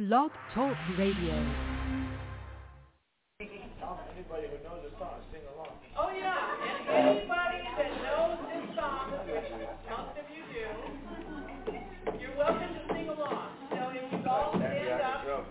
Blog Talk Radio. Anybody who knows the song, sing along. Oh yeah, and anybody that knows this song, which most of you do, you're welcome to sing along. So if you all stand up.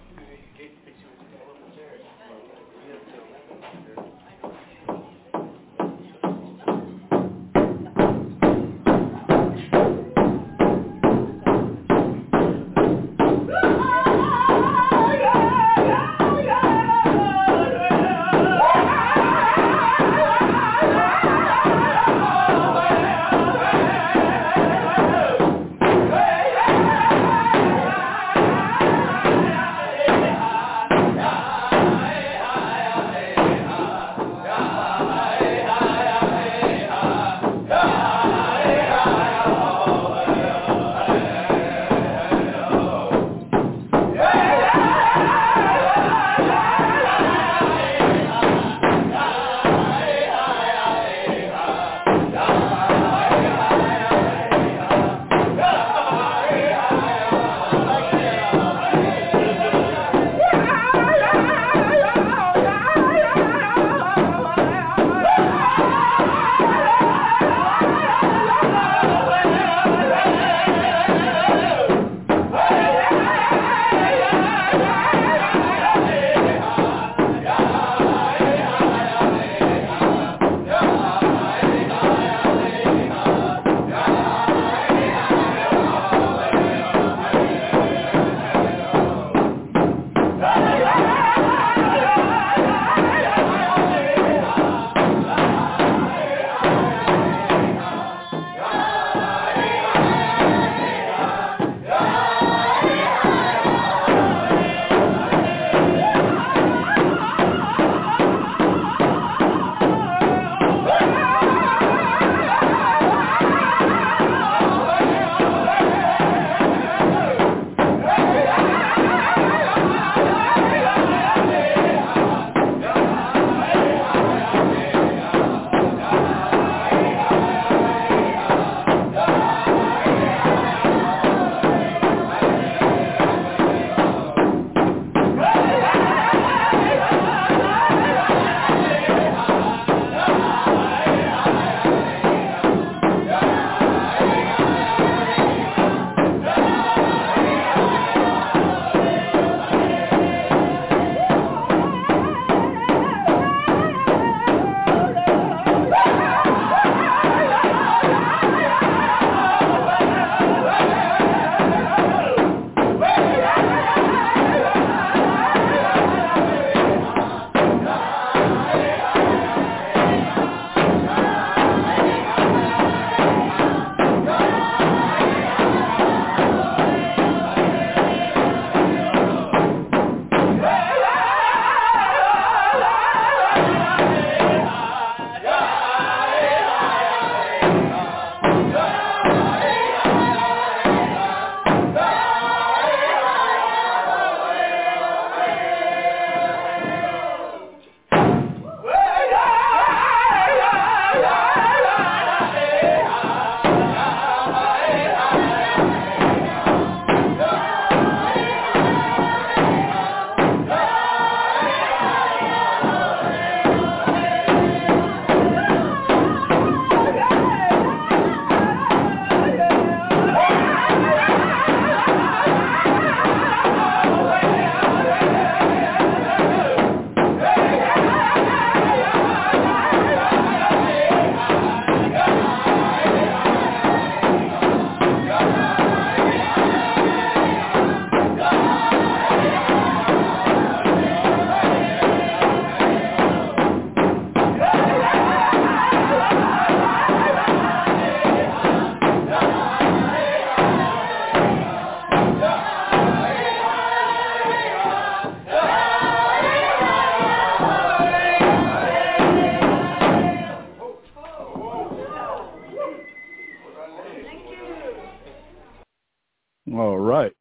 All right.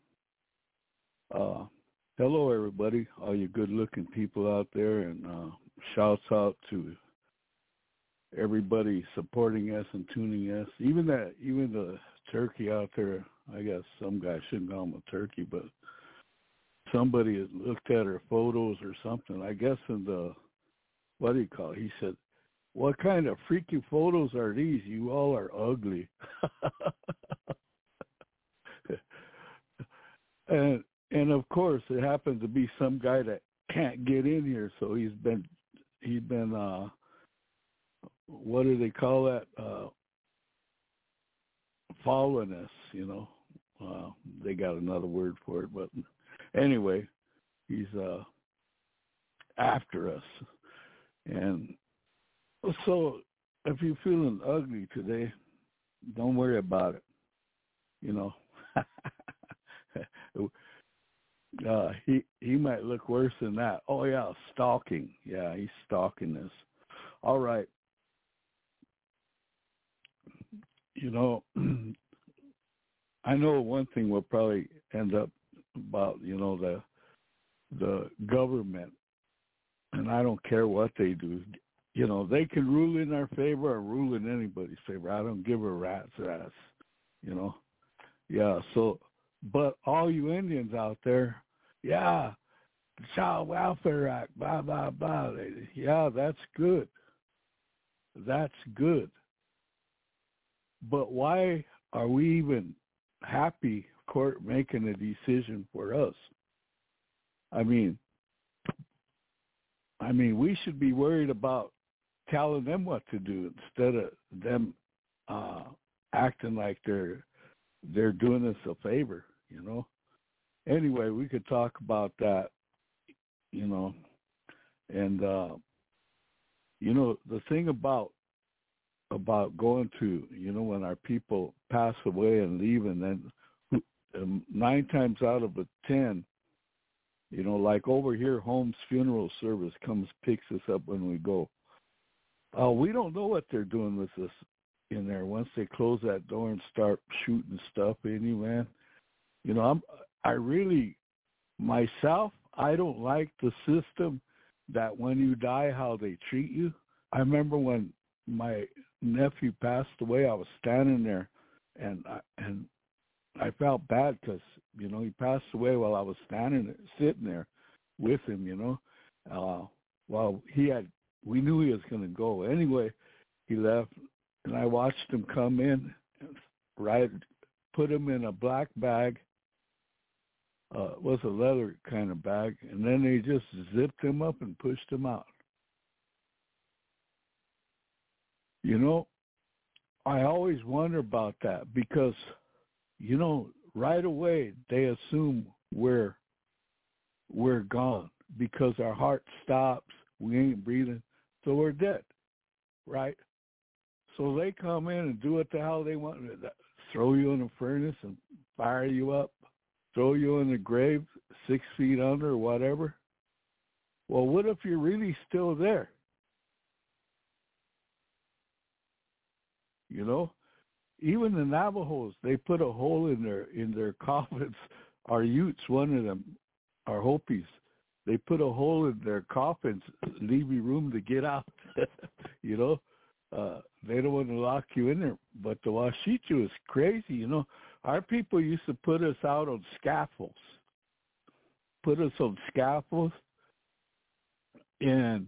Hello, everybody, all you good-looking people out there, and shouts out to everybody supporting us and tuning us. Even the turkey out there. I guess some guys shouldn't call him a turkey, but somebody had looked at her photos or something. I guess in the, what do you call it? He said, "What kind of freaky photos are these? You all are ugly." And of course, it happens to be some guy that can't get in here, so he's been what do they call that? Following us, you know. They got another word for it, but anyway, he's after us. And so if you're feeling ugly today, don't worry about it. You know, he might look worse than that. Oh yeah, stalking. Yeah, he's stalking us. All right. You know, I know one thing we'll probably end up about, you know, the government, and I don't care what they do. You know, they can rule in our favor or rule in anybody's favor. I don't give a rat's ass, you know. Yeah, so, but all you Indians out there, yeah, Child Welfare Act, blah, blah, blah. Yeah, that's good. That's good. But why are we even happy court making a decision for us? I mean, we should be worried about telling them what to do instead of them acting like they're doing us a favor, you know. Anyway, we could talk about that, you know. And you know, the thing about going to, you know, when our people pass away and leave, and then 9 times out of 10, you know, like over here, Home's funeral service comes, picks us up when we go. We don't know what they're doing with us in there once they close that door and start shooting stuff in you, man. You know, I really, myself, I don't like the system that when you die, how they treat you. I remember when my nephew passed away, I was standing there, and I felt bad because, you know, he passed away while I was sitting there with him, you know. Well, we knew he was going to go. Anyway, he left, and I watched him come in, put him in a black bag. It was a leather kind of bag, and then they just zipped him up and pushed him out. You know, I always wonder about that because, you know, right away they assume we're gone because our heart stops, we ain't breathing, so we're dead, right? So they come in and do what the hell they want, throw you in a furnace and fire you up, throw you in the grave 6 feet under or whatever. Well, what if you're really still there? You know, even the Navajos, they put a hole in their coffins. Our Utes, one of them, our Hopis, they put a hole in their coffins, leave you room to get out. You know, they don't want to lock you in there. But the Washichu is crazy. You know, our people used to put us out on scaffolds. And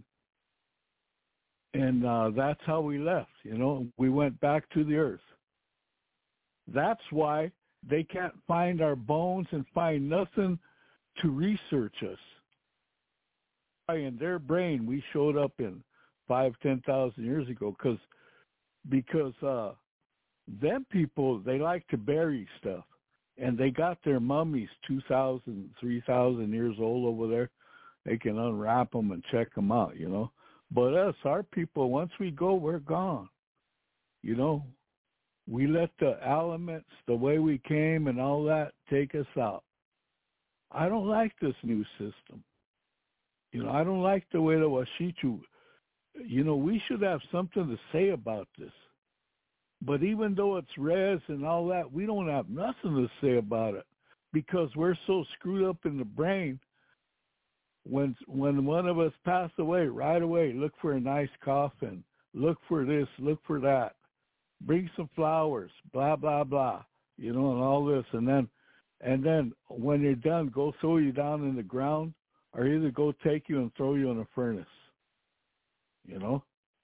that's how we left, you know. We went back to the earth. That's why they can't find our bones and find nothing to research us. In their brain, we showed up in 5,000-10,000 years ago because them people, they like to bury stuff. And they got their mummies 2,000, 3,000 years old over there. They can unwrap them and check them out, you know. But us, our people, once we go, we're gone. You know, we let the elements, the way we came and all that, take us out. I don't like this new system. You know, I don't like the way the Washichu, you know, we should have something to say about this. But even though it's res and all that, we don't have nothing to say about it because we're so screwed up in the brain. When one of us pass away, right away, look for a nice coffin, look for this, look for that, bring some flowers, blah, blah, blah, you know, and all this. And then and then when you're done, go throw you down in the ground, or either go take you and throw you in a furnace. You know,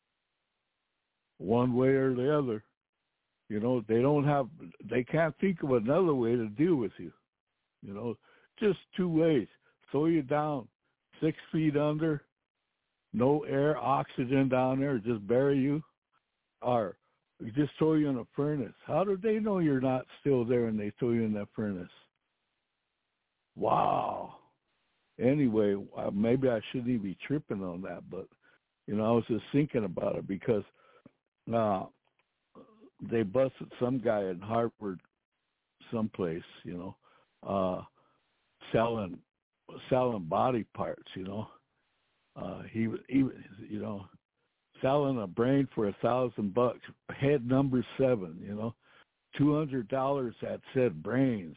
one way or the other. You know, they can't think of another way to deal with you. You know, just two ways. Throw you down 6 feet under, no air, oxygen down there, just bury you, or just throw you in a furnace. How do they know you're not still there when they throw you in that furnace? Wow. Anyway, maybe I shouldn't even be tripping on that, but, you know, I was just thinking about it because they busted some guy in Harvard someplace, you know, selling body parts, you know. He was, you know, selling a brain for $1,000, head number 7, you know, $200 that said brains,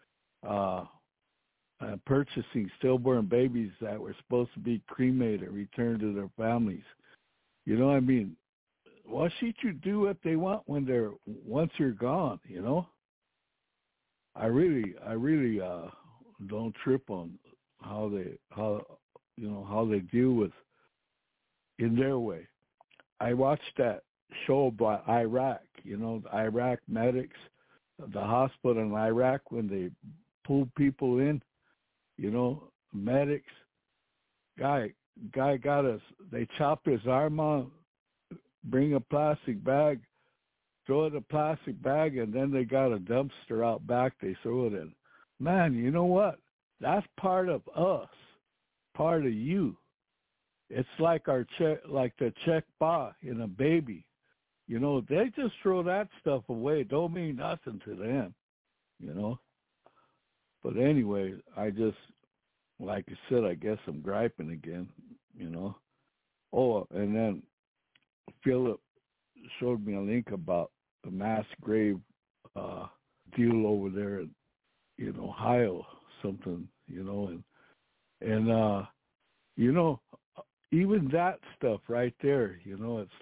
purchasing stillborn babies that were supposed to be cremated and returned to their families. You know what I mean? Why should you do what they want once you're gone, you know? I really don't trip on how they deal with in their way. I watched that show about Iraq, you know, the Iraq medics, the hospital in Iraq when they pulled people in, you know, medics. Guy got us. They chopped his arm off, bring a plastic bag, throw it in a plastic bag, and then they got a dumpster out back. They throw it in. Man, you know what? That's part of us, part of you. It's like like the Czech ba in a baby. You know, they just throw that stuff away. It don't mean nothing to them, you know. But anyway, I just, like I said, I guess I'm griping again, you know. Oh, and then Philip showed me a link about the mass grave deal over there in Ohio, something, you know, and you know, even that stuff right there, you know, it's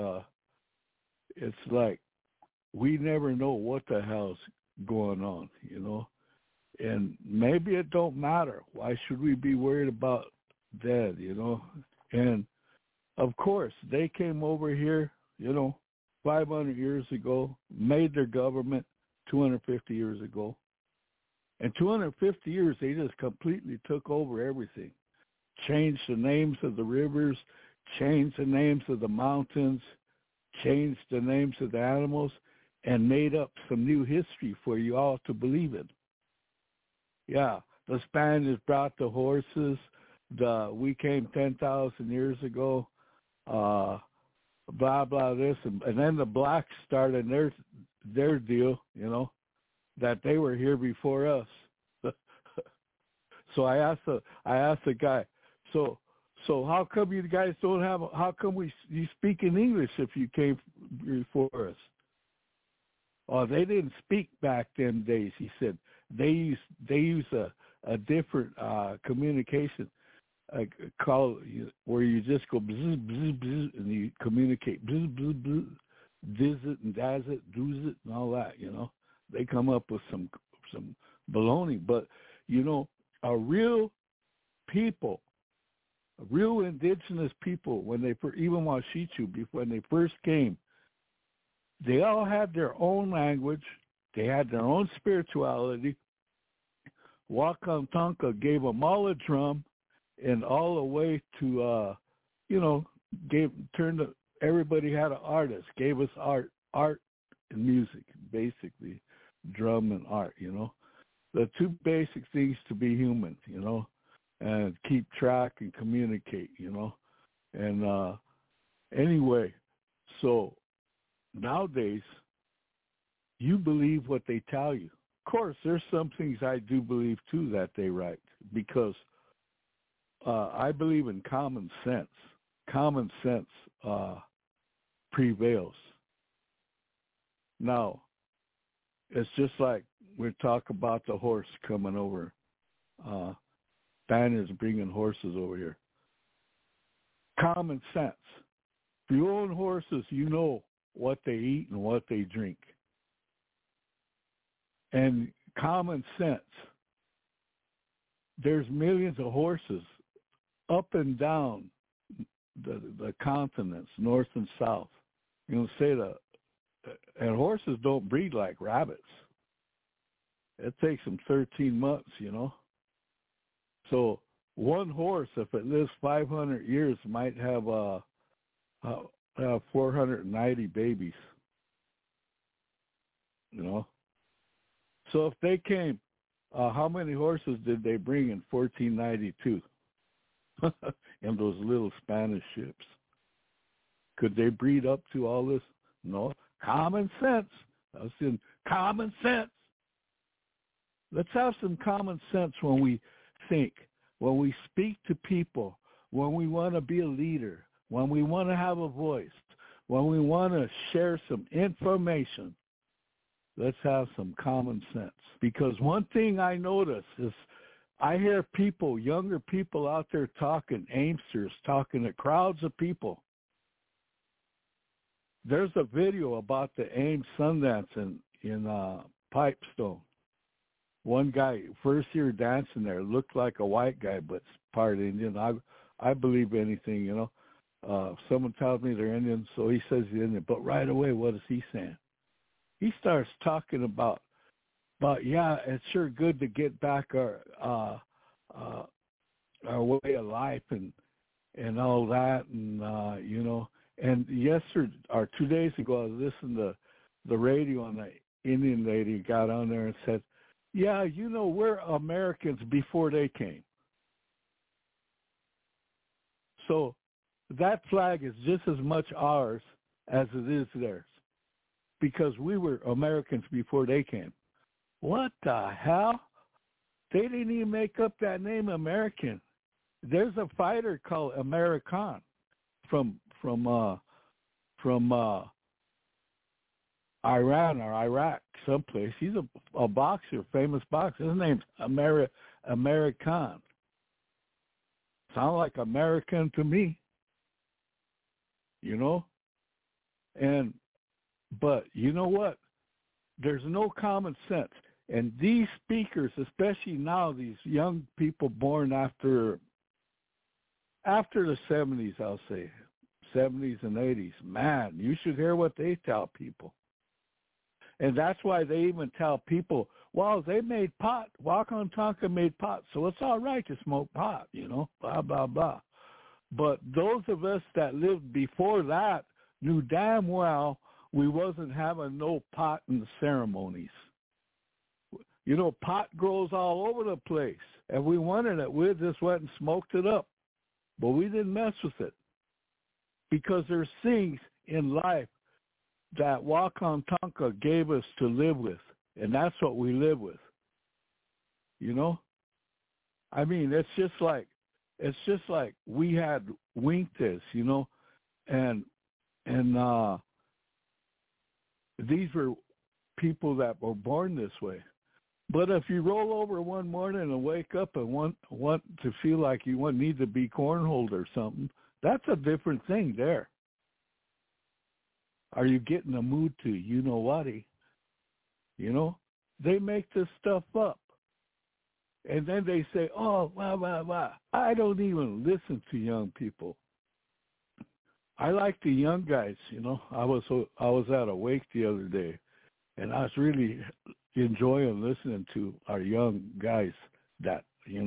like we never know what the hell's going on, you know, and maybe it don't matter. Why should we be worried about that, you know? And of course, they came over here, you know, 500 years ago, made their government 250 years ago. In 250 years, they just completely took over everything. Changed the names of the rivers, changed the names of the mountains, changed the names of the animals, and made up some new history for you all to believe in. Yeah, the Spaniards brought the horses. We came 10,000 years ago. Blah blah this, and then the blacks started their deal. You know, that they were here before us. So I asked the guy, so how come you guys don't have? How come you speak in English if you came before us? Oh, they didn't speak back them days. He said they use a different communication. Call where you just go bzz, bzz, bzz, and you communicate bzz, bzz, bzz, visit and does it, does it, and all that. You know, they come up with some baloney. But you know, a real people, real indigenous people, when they even Washichu, when they first came, they all had their own language. They had their own spirituality. Wakantanka gave them all a drum. And all the way to, you know, everybody had an artist, gave us art and music, basically, drum and art, you know. The two basic things to be human, you know, and keep track and communicate, you know. And anyway, so nowadays, you believe what they tell you. Of course, there's some things I do believe, too, that they write, because I believe in common sense. Common sense prevails. Now, it's just like we talk about the horse coming over. Spaniards bringing horses over here. Common sense. If you own horses, you know what they eat and what they drink. And common sense. There's millions of horses up and down the continents, north and south. And horses don't breed like rabbits. It takes them 13 months, So one horse, if it lives 500 years, might have 490 babies. So if they came, how many horses did they bring in 1492 in those little Spanish ships? Could they breed up to all this? No. Common sense. I was saying common sense. Let's have some common sense when we think, when we speak to people, when we want to be a leader, when we want to have a voice, when we want to share some information. Let's have some common sense. Because one thing I notice is I hear people, younger people out there talking, Aimsters, talking to crowds of people. There's a video about the Ames Sundance in Pipestone. One guy, first year dancing there, looked like a white guy, but part Indian. I believe anything, Someone tells me they're Indian, so he says he's Indian. But right away, what is he saying? He starts talking about yeah, it's sure good to get back our way of life and all that, and And yesterday or 2 days ago, I was listening to the radio, and the Indian lady got on there and said, "Yeah, we're Americans before they came." So that flag is just as much ours as it is theirs, because we were Americans before they came. What the hell? They didn't even make up that name American. There's a fighter called American from Iran or Iraq, someplace. He's a boxer, famous boxer. His name's American. Sound like American to me, But you know what? There's no common sense. And these speakers, especially now, these young people born after the 70s, I'll say, 70s and 80s, man, you should hear what they tell people. And that's why they even tell people, well, they made pot. Wakan Tonka made pot, so it's all right to smoke pot, blah, blah, blah. But those of us that lived before that knew damn well we wasn't having no pot in the ceremonies. Pot grows all over the place. If we wanted it, we just went and smoked it up. But we didn't mess with it. Because there's things in life that Wakan Tonka gave us to live with. And that's what we live with. I mean, it's just like we had Winktas, and these were people that were born this way. But if you roll over one morning and wake up and want to feel like you need to be cornholed or something, that's a different thing there. Are you getting the mood to what-y? They make this stuff up. And then they say, oh, blah, blah, blah. I don't even listen to young people. I like the young guys, I was at a wake the other day, and I was really enjoying listening to our young guys that,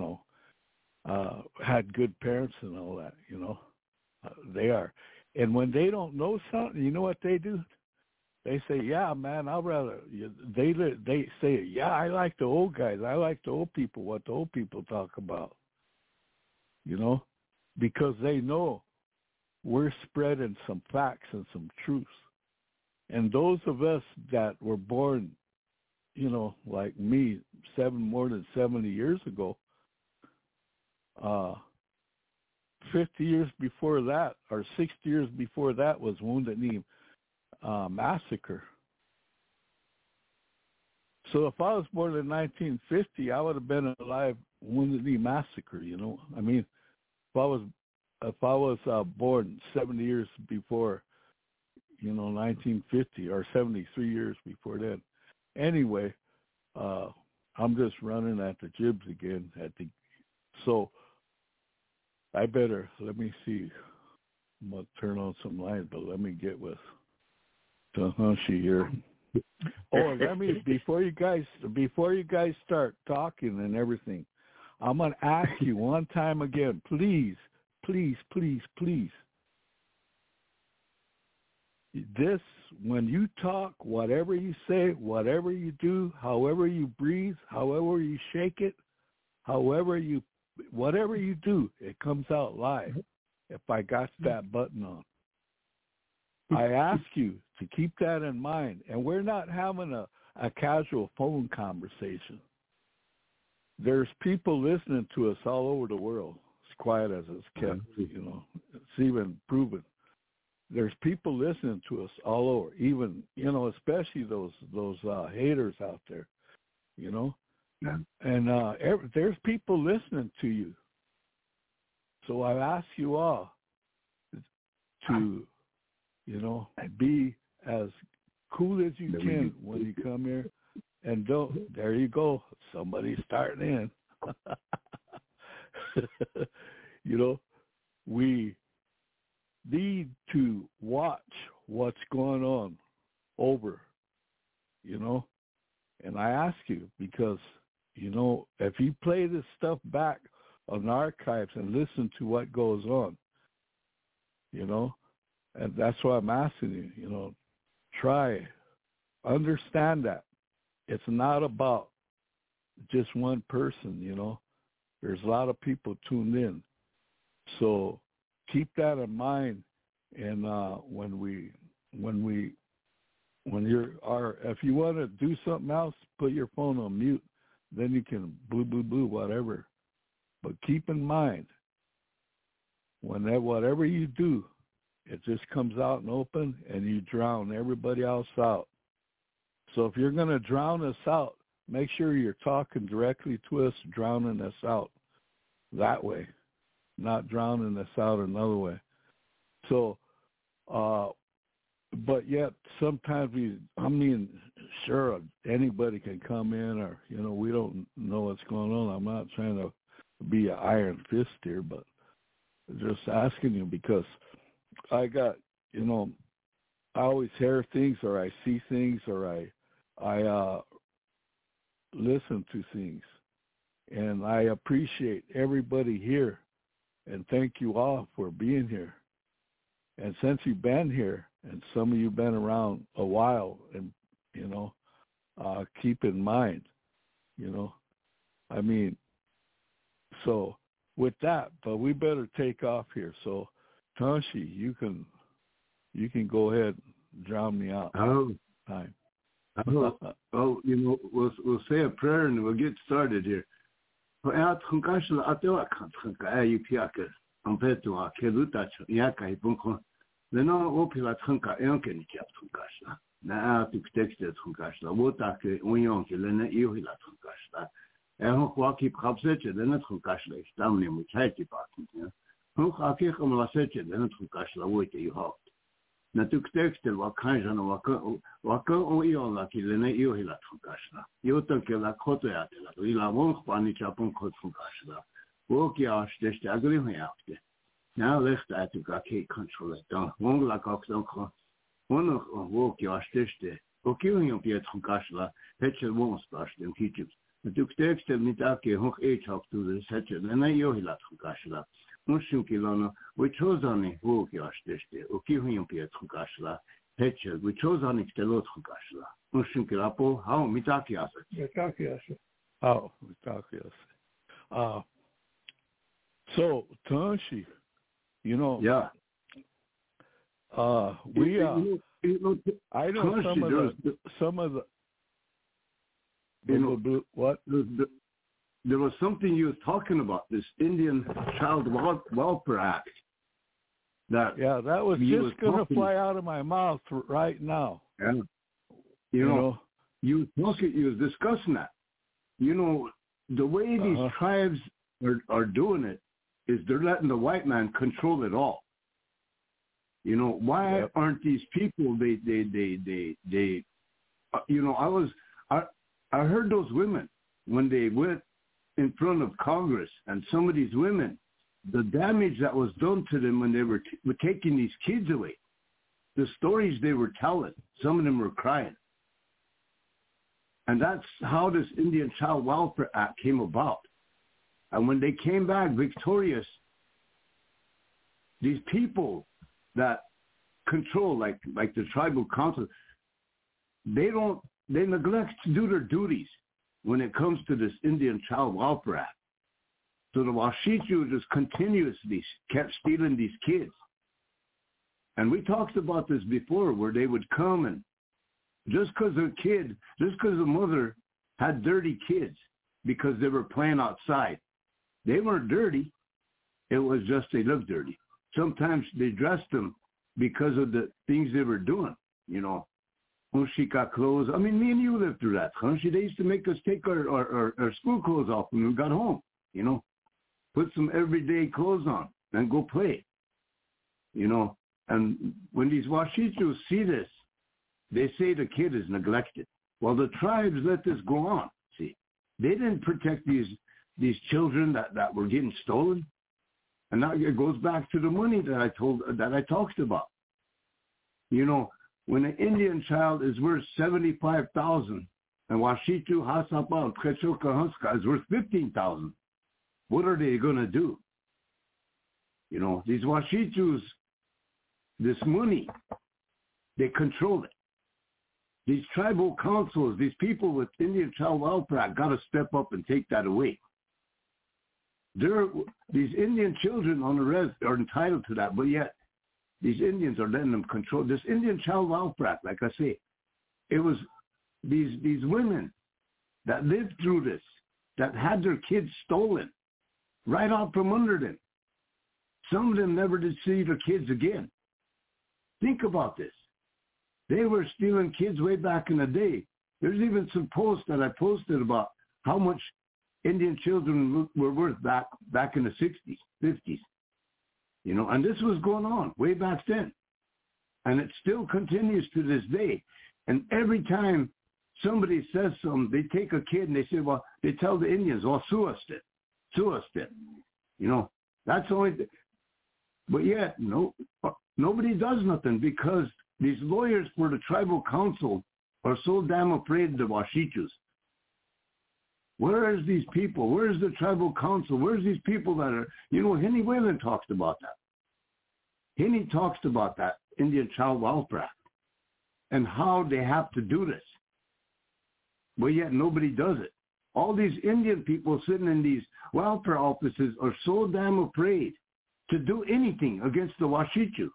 had good parents and all that, they are. And when they don't know something, you know what they do? They say, yeah, man, I'd rather, they say, yeah, I like the old guys. I like the old people, what the old people talk about, because they know we're spreading some facts and some truths. And those of us that were born, like me, more than 70 years ago, 50 years before that, or 60 years before that, was Wounded Knee massacre. So if I was born in 1950, I would have been alive Wounded Knee massacre. I mean, if I was born 70 years before, 1950, or 73 years before then. Anyway, I'm just running at the jibs again. So I better, let me see. I'm going to turn on some lines, but let me get with Tahanshi here. Oh, let me, before you guys start talking and everything, I'm going to ask you one time again, please, please, please, please. This, when you talk, whatever you say, whatever you do, however you breathe, however you shake it, whatever you do, it comes out live if I got that button on. I ask you to keep that in mind. And we're not having a casual phone conversation. There's people listening to us all over the world, as quiet as it's kept, It's even proven. There's people listening to us all over, even, especially those haters out there, Yeah. And there's people listening to you. So I ask you all to, be as cool as you can when you come here. And there you go. Somebody's starting in. We need to watch what's going on over, And I ask you because, if you play this stuff back on archives and listen to what goes on, and that's why I'm asking you, try, understand that. It's not about just one person, There's a lot of people tuned in. So keep that in mind. And if you want to do something else, put your phone on mute. Then you can boo, whatever. But keep in mind, whatever you do, it just comes out and open, and you drown everybody else out. So if you're going to drown us out, make sure you're talking directly to us, drowning us out that way, not drowning us out another way. So, but yet sometimes sure, anybody can come in or, we don't know what's going on. I'm not trying to be an iron fist here, but just asking you because I got, I always hear things or I see things or I listen to things. And I appreciate everybody here. And thank you all for being here. And since you've been here, and some of you been around a while, and, keep in mind, so with that, but we better take off here. So, Tahanshi, you can go ahead and drown me out. Time. We'll say a prayer and we'll get started here. Natuk textil wa kanjana wakan o iola ki lene iohila funkashla. Yotan ke la koto ya te la ila won khwani chapon kot funkashla. Wo ki ashteste agri hoyafte. Now left atu ka ke control it. Don won la kokson ko. Won wo ki ashteste. O ki yon piet funkashla. Petchel won spashte kitib. Natuk textil mitake hoch e chap to the setche lene iohila funkashla. Mushinkilano, we chose on it, who Yashteste, Okihim Piet Hukashla, Petcher, we chose on it, the Lot Hukashla. Mushinkilapo, how Mitakias. Oh, Mitakias. So, Tahanshi, yeah. We I know some of the what? There was something you were talking about, this Indian Child Welfare Act. That was just going to fly out of my mouth right now. Yeah. You was discussing that. The way these tribes are doing it is they're letting the white man control it all. Why aren't these people, I heard those women. when they went in front of Congress and some of these women, the damage that was done to them when they were taking these kids away, the stories they were telling, some of them were crying. And that's how this Indian Child Welfare Act came about. And when they came back victorious, these people that control, like the tribal council, they neglect to do their duties when it comes to this Indian Child Welfare Act. So the Washichu just continuously kept stealing these kids. And we talked about this before, where they would come and just because a mother had dirty kids because they were playing outside, they weren't dirty. It was just they looked dirty. Sometimes they dressed them because of the things they were doing, you know. Ushika clothes. I mean, me and you lived through that. They used to make us take our school clothes off when we got home, you know. Put some everyday clothes on and go play, you know. And when these Washichus see this, they say the kid is neglected. Well, the tribes let this go on, see. They didn't protect these children that were getting stolen. And now it goes back to the money that I talked about. You know, when an Indian child is worth $75,000 and Washichu Hasapa and Kechoka Huska is worth $15,000, what are they going to do? You know, these Washichus, this money, they control it. These tribal councils, these people with Indian Child Welfare Act got to step up and take that away. These Indian children on the res are entitled to that, but yet these Indians are letting them control this Indian Child Welfare Act. Like I say, it was these women that lived through this, that had their kids stolen right out from under them. Some of them never did see their kids again. Think about this. They were stealing kids way back in the day. There's even some posts that I posted about how much Indian children were worth back in the 60s, 50s. You know, and this was going on way back then. And it still continues to this day. And every time somebody says something, they take a kid and they say, well, they tell the Indians, well, sue us then. You know, that's the only thing. But yet, nobody does nothing because these lawyers for the tribal council are so damn afraid of the Washichus. Where is these people? Where is the tribal council? Where's these people that are, you know, Henny Whalen talks about that. Henny talks about that Indian Child Welfare Act and how they have to do this. But yet nobody does it. All these Indian people sitting in these welfare offices are so damn afraid to do anything against the Washichu.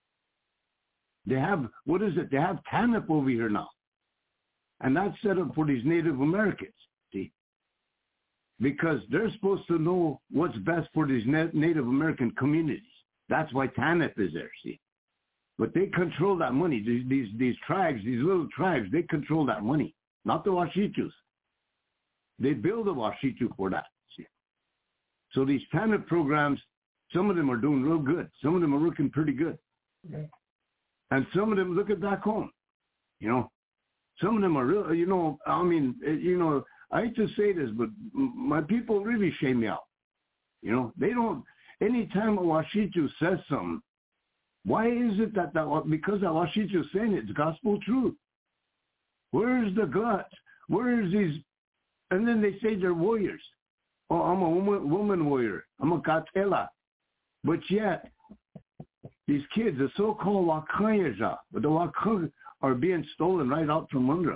They have, they have TANF over here now. And that's set up for these Native Americans, see? Because they're supposed to know what's best for these Native American communities. That's why TANF is there, see? But they control that money. These tribes, these little tribes, they control that money, not the Washichus. They build a Washichu for that, see? So these TANF programs, some of them are doing real good. Some of them are looking pretty good. Okay. And some of them, look at back home, you know. Some of them are real, you know, I mean, you know, I hate to say this, but my people really shame me out. You know, they don't, anytime a Washichu says something, why is it that because that Washichu is saying it's gospel truth? Where's the guts? Where's these, and then they say they're warriors. Oh, I'm a woman warrior. I'm a Katela. But yet, these kids, the so-called Wakayaja, but the Wakaya are being stolen right out from under us.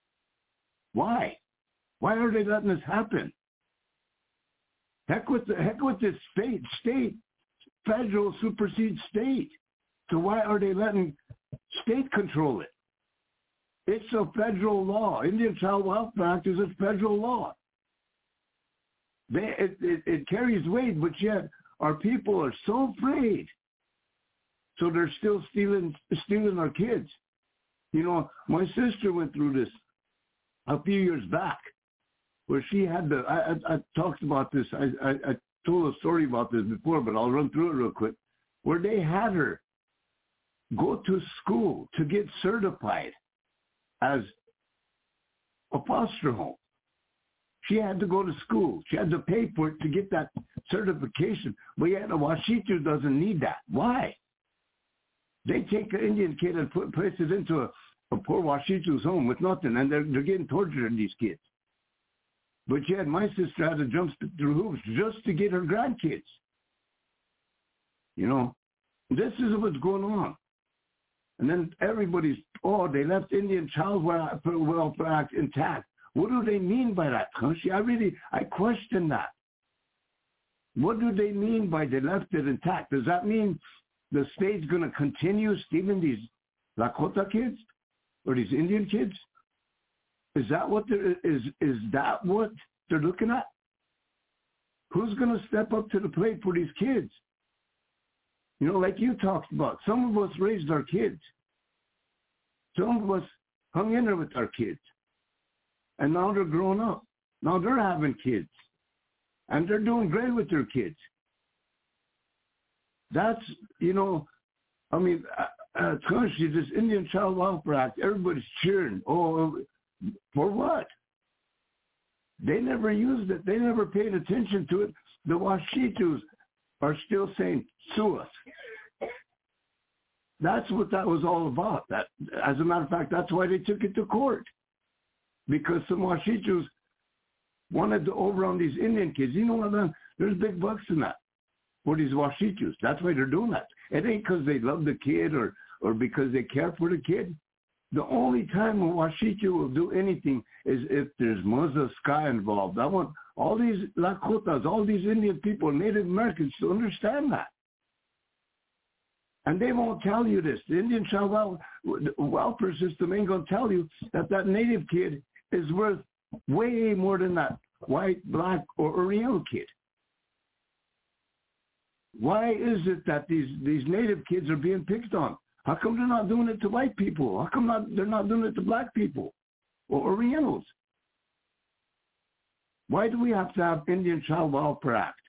Why? Why are they letting this happen? Heck with this state. Federal supersedes state. So why are they letting state control it? It's a federal law. Indian Child Welfare Act is a federal law. It carries weight, but yet our people are so afraid. So they're still stealing our kids. You know, my sister went through this a few years back, where she had I talked about this. I told a story about this before, but I'll run through it real quick. Where they had her go to school to get certified as a foster home. She had to go to school. She had to pay for it to get that certification. But yet a Washito doesn't need that. Why? They take an Indian kid and place it into a poor Washito's home with nothing, and they're getting tortured, these kids. But yet my sister had to jump through hoops just to get her grandkids. You know, this is what's going on. And then everybody's, they left Indian Child Welfare Act intact. What do they mean by that, Kunshi? I question that. What do they mean by they left it intact? Does that mean the state's going to continue stealing these Lakota kids or these Indian kids? Is that what that what they're looking at? Who's going to step up to the plate for these kids? You know, like you talked about, some of us raised our kids. Some of us hung in there with our kids. And now they're grown up. Now they're having kids. And they're doing great with their kids. That's, you know, I mean, this Indian Child Welfare Act, everybody's cheering. Oh, for what? They never used it. They never paid attention to it. The Washitos are still saying, sue us. That's what that was all about. That, as a matter of fact, that's why they took it to court. Because some Washitos wanted to overrun these Indian kids. You know what, man? There's big bucks in that for these Washitos. That's why they're doing that. It ain't because they love the kid or because they care for the kid. The only time a Washito will do anything is if there's Muza Sky involved. I want all these Lakotas, all these Indian people, Native Americans to understand that. And they won't tell you this. The Indian Child Welfare System ain't going to tell you that Native kid is worth way more than that white, black, or Oriental kid. Why is it that these Native kids are being picked on? How come they're not doing it to white people? How come they're not doing it to black people or Orientals? Why do we have to have Indian Child Welfare Act?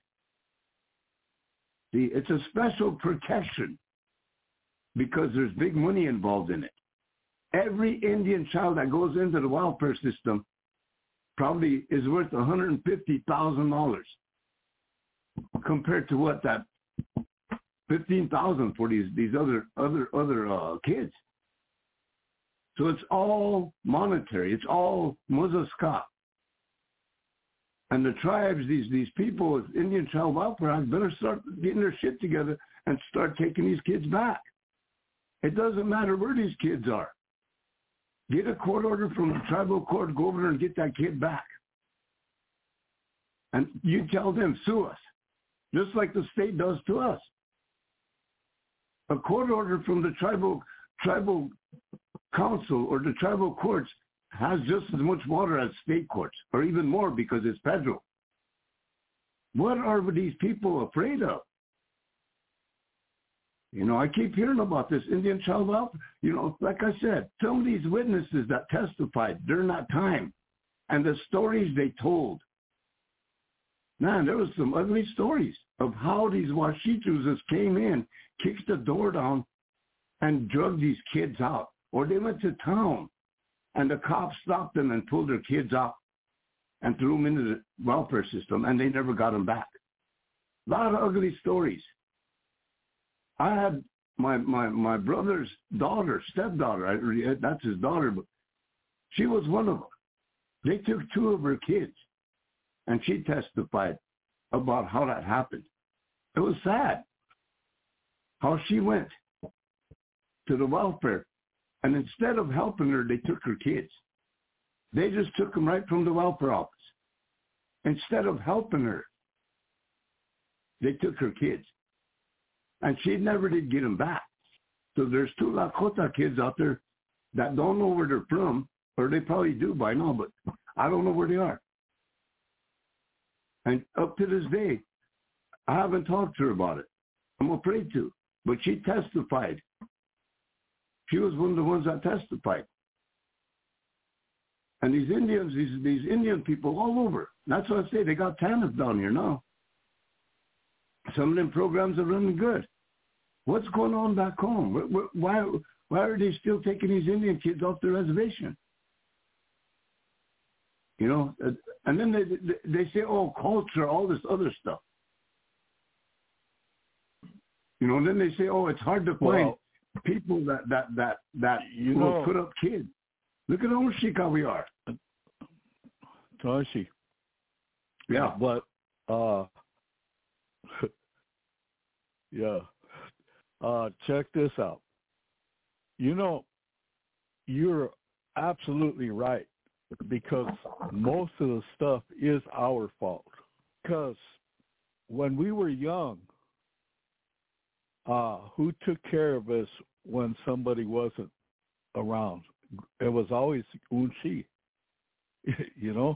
See, it's a special protection because there's big money involved in it. Every Indian child that goes into the welfare system probably is worth $150,000 compared to what that $15,000 for these other kids. So it's all monetary. It's all Muzaska. And the tribes, these people with Indian Child Welfare Act better start getting their shit together and start taking these kids back. It doesn't matter where these kids are. Get a court order from the tribal court, go over there and get that kid back. And you tell them, sue us, just like the state does to us. A court order from the tribal council or the tribal courts has just as much water as state courts, or even more because it's federal. What are these people afraid of? You know, I keep hearing about this Indian Child Welfare. You know, like I said, some of these witnesses that testified during that time and the stories they told, man, there was some ugly stories of how these Washitos just came in, kicked the door down, and drugged these kids out. Or they went to town, and the cops stopped them and pulled their kids out and threw them into the welfare system, and they never got them back. A lot of ugly stories. I had my brother's daughter, stepdaughter, that's his daughter, but she was one of them. They took two of her kids, and she testified about how that happened. It was sad how she went to the welfare, and instead of helping her, they took her kids. They just took them right from the welfare office. Instead of helping her, they took her kids. And she never did get them back. So there's two Lakota kids out there that don't know where they're from, or they probably do by now, but I don't know where they are. And up to this day, I haven't talked to her about it. I'm afraid to. But she testified. She was one of the ones that testified. And these Indians, these Indian people all over. That's what I say. They got TANF down here now. Some of them programs are running good. What's going on back home? Why are they still taking these Indian kids off the reservation? You know, and then they say, oh, culture, all this other stuff. You know, and then they say, oh, it's hard to find people that will put up kids. Look at how shika we are. Toshi. Yeah. But yeah. Check this out. You know, you're absolutely right, because most of the stuff is our fault. Because when we were young, who took care of us when somebody wasn't around? It was always unchi, you know?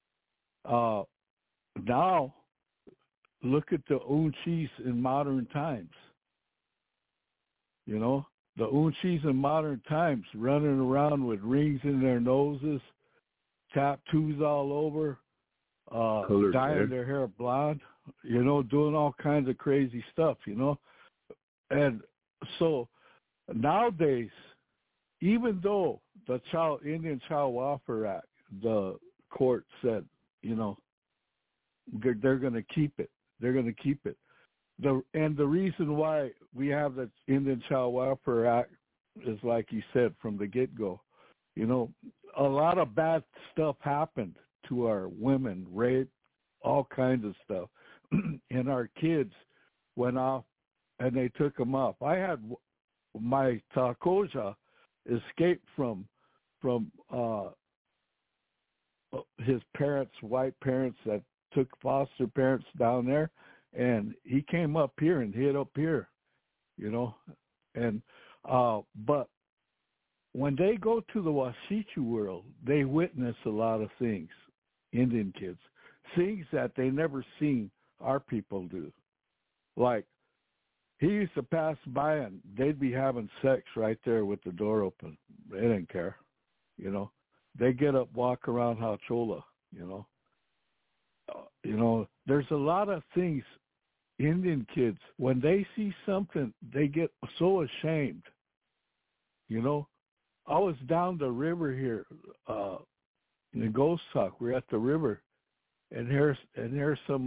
Now, look at the unchis in modern times. You know, the unchis in modern times running around with rings in their noses, tattoos all over, dyeing their hair blonde, you know, doing all kinds of crazy stuff, you know. And so nowadays, even though the Indian Child Welfare Act, the court said, you know, they're going to keep it. They're going to keep it. And the reason why we have the Indian Child Welfare Act is, like you said, from the get-go. You know, a lot of bad stuff happened to our women, rape, all kinds of stuff. And our kids went off and they took them off. I had my Takoja escape from his parents, white parents that took foster parents down there, and he came up here and hid up here, you know. And but when they go to the Washichu world, they witness a lot of things, Indian kids, things that they never seen our people do. Like, he used to pass by and they'd be having sex right there with the door open. They didn't care, you know. They get up, walk around Hachola, you know. You know, there's a lot of things Indian kids, when they see something, they get so ashamed, you know. I was down the river here in Ghost Talk. We're at the river, and here's some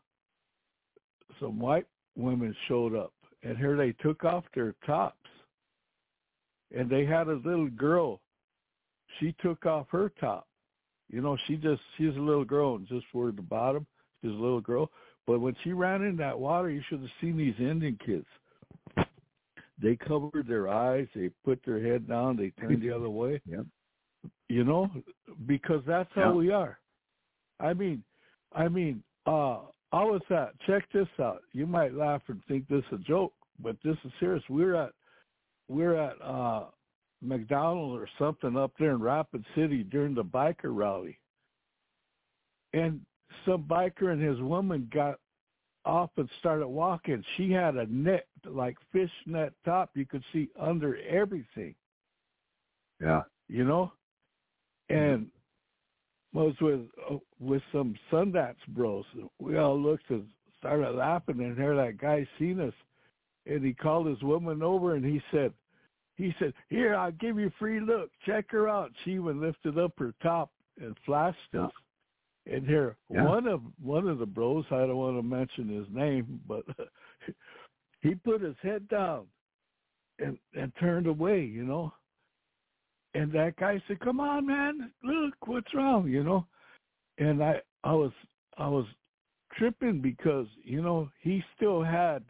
white women showed up, and here they took off their tops, and they had a little girl. She took off her top. You know, she's a little girl, and just toward the bottom, she's a little girl. But when she ran in that water, you should have seen these Indian kids. They covered their eyes. They put their head down. They turned the other way. Yep. You know, because that's how we are. I mean, I was at, check this out. You might laugh and think this is a joke, but this is serious. We're at McDonald or something up there in Rapid City during the biker rally. And some biker and his woman got off and started walking. She had a net, like fishnet top. You could see under everything. Yeah. You know? And was with some Sundance bros. We all looked and started laughing, and here that guy seen us, and he called his woman over, and he said, "Here, I'll give you a free look. Check her out." She even lifted up her top and flashed us. And here, one of the bros, I don't want to mention his name, but he put his head down and turned away, you know. And that guy said, "Come on, man, look, what's wrong?" You know. And I was tripping because, you know, he still had,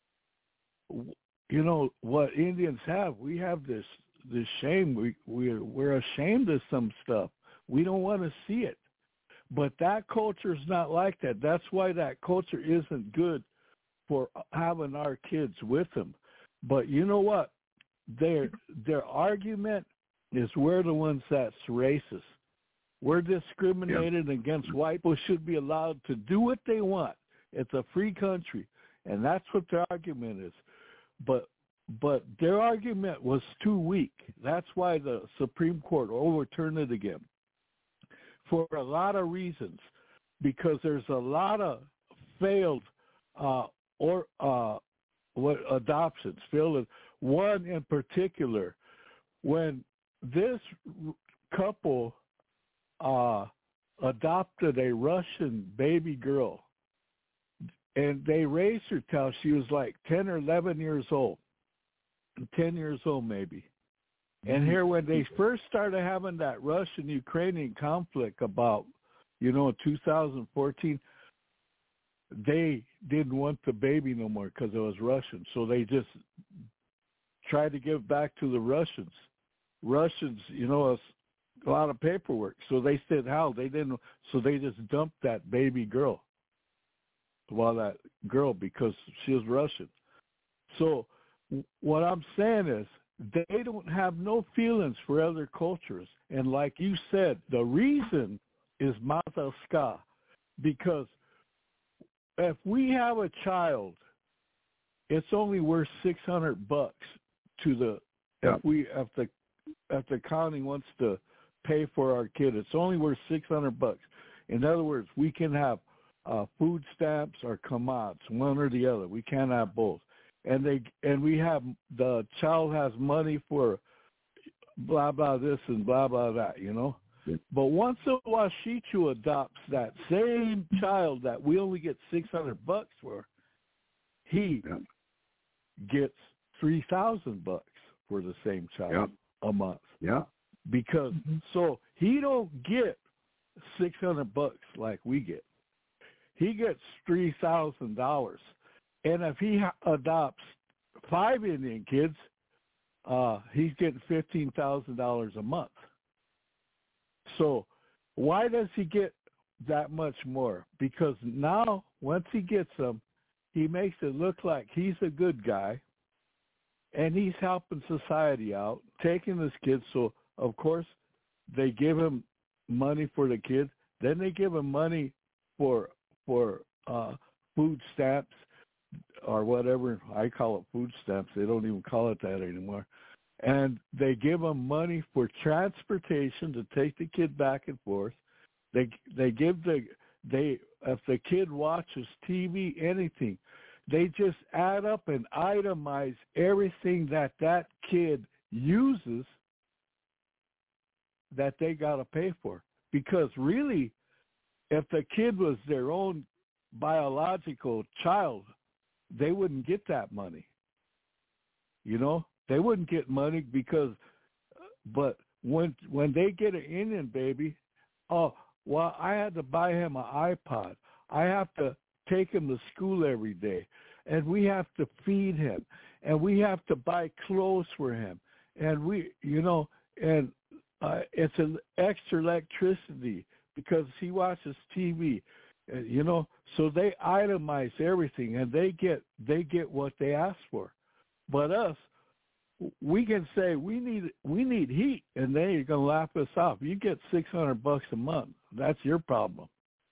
you know, what Indians have. We have this shame. We're ashamed of some stuff. We don't want to see it. But that culture is not like that. That's why that culture isn't good for having our kids with them. But you know what? Their argument is we're the ones that's racist. We're discriminated against. White people should be allowed to do what they want. It's a free country, and that's what their argument is. But their argument was too weak. That's why the Supreme Court overturned it again, for a lot of reasons, because there's a lot of failed adoptions. Failed. One in particular, when this couple adopted a Russian baby girl, and they raised her till she was like 10 or 11 years old, 10 years old maybe. And here, when they first started having that Russian-Ukrainian conflict about, in 2014, they didn't want the baby no more because it was Russian. So they just tried to give back to the Russians. Russians, it's a lot of paperwork. So they said, hell, they didn't. So they just dumped that baby girl. Well, that girl, because she was Russian. So what I'm saying is, they don't have no feelings for other cultures. And like you said, the reason is Mazalska, because if we have a child, it's only worth $600 to the if the county wants to pay for our kid, it's only worth $600. In other words, we can have food stamps or kamats, one or the other. We can't have both. And we have, the child has money for blah blah this and blah blah that, Yeah. But once a Washichu adopts that same child that we only get $600 for, he gets $3,000 for the same child a month. Yeah. Because so he don't get $600 like we get. He gets $3,000. And if he adopts 5 Indian kids, he's getting $15,000 a month. So why does he get that much more? Because now, once he gets them, he makes it look like he's a good guy, and he's helping society out, taking his kids. So, of course, they give him money for the kids. Then they give him money for food stamps, or whatever. I call it food stamps. They don't even call it that anymore. And they give them money for transportation to take the kid back and forth. They give if the kid watches TV, anything, they just add up and itemize everything that kid uses that they got to pay for. Because really, if the kid was their own biological child, they wouldn't get that money. They wouldn't get money because, but when they get an Indian baby, I had to buy him an iPod. I have to take him to school every day, and we have to feed him, and we have to buy clothes for him, and it's an extra electricity because he watches TV. So they itemize everything, and they get what they ask for. But us, we can say we need heat, and then you're gonna laugh us off. You get $600 a month. That's your problem.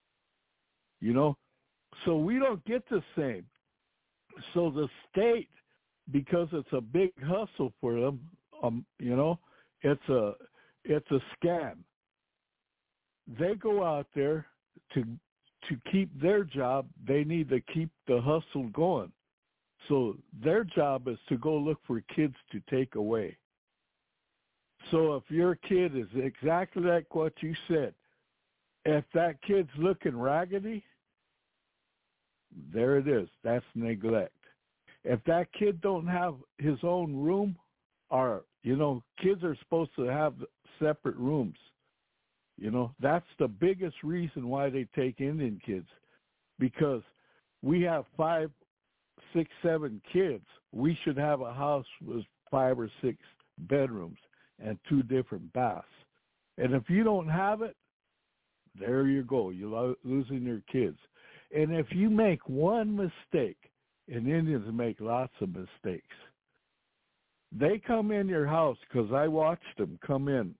So we don't get the same. So the state, because it's a big hustle for them, it's a scam. They go out there to keep their job. They need to keep the hustle going. So their job is to go look for kids to take away. So if your kid is exactly like what you said, if that kid's looking raggedy, there it is. That's neglect. If that kid don't have his own room, or, kids are supposed to have separate rooms. That's the biggest reason why they take Indian kids, because we have 5, 6, 7 kids. We should have a house with 5 or 6 bedrooms and 2 different baths. And if you don't have it, there you go. You're losing your kids. And if you make one mistake, and Indians make lots of mistakes, they come in your house, because I watched them come in,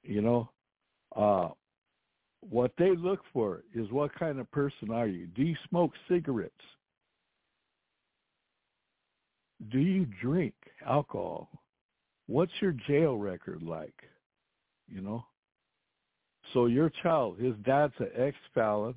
what they look for is, what kind of person are you? Do you smoke cigarettes? Do you drink alcohol? What's your jail record like? So your child, his dad's an ex-felon,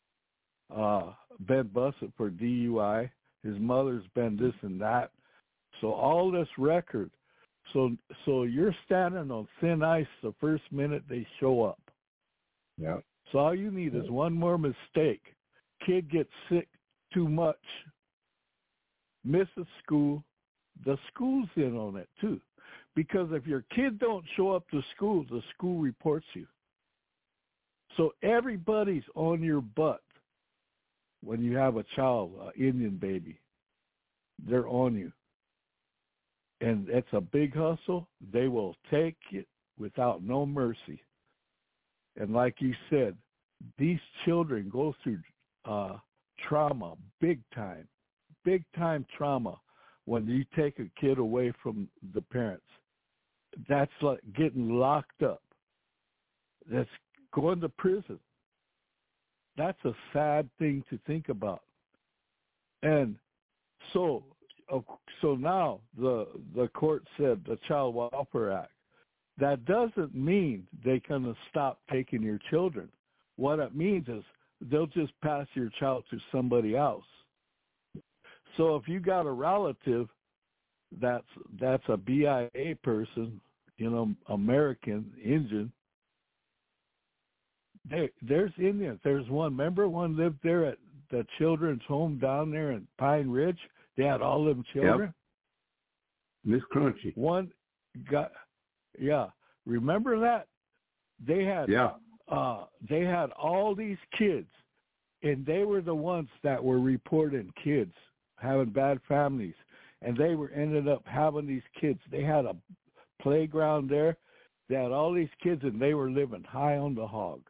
been busted for DUI. His mother's been this and that. So all this record. So you're standing on thin ice the first minute they show up. Yeah. So all you need is one more mistake. Kid gets sick too much, misses school. The school's in on it too. Because if your kid don't show up to school, the school reports you. So everybody's on your butt when you have a child, an Indian baby. They're on you. And it's a big hustle. They will take it without no mercy. And like you said, these children go through trauma, big time trauma when you take a kid away from the parents. That's like getting locked up. That's going to prison. That's a sad thing to think about. And so now the court said the Child Welfare Act. That doesn't mean they're going to stop taking your children. What it means is they'll just pass your child to somebody else. So if you got a relative that's a BIA person, American, Indian, there's Indians. There's one. Remember one lived there at the children's home down there in Pine Ridge? They had all them children. Yep. Miss Crunchy. One got, remember that? They had, they had all these kids, and they were the ones that were reporting kids having bad families, and they ended up having these kids. They had a playground there. They had all these kids, and they were living high on the hog.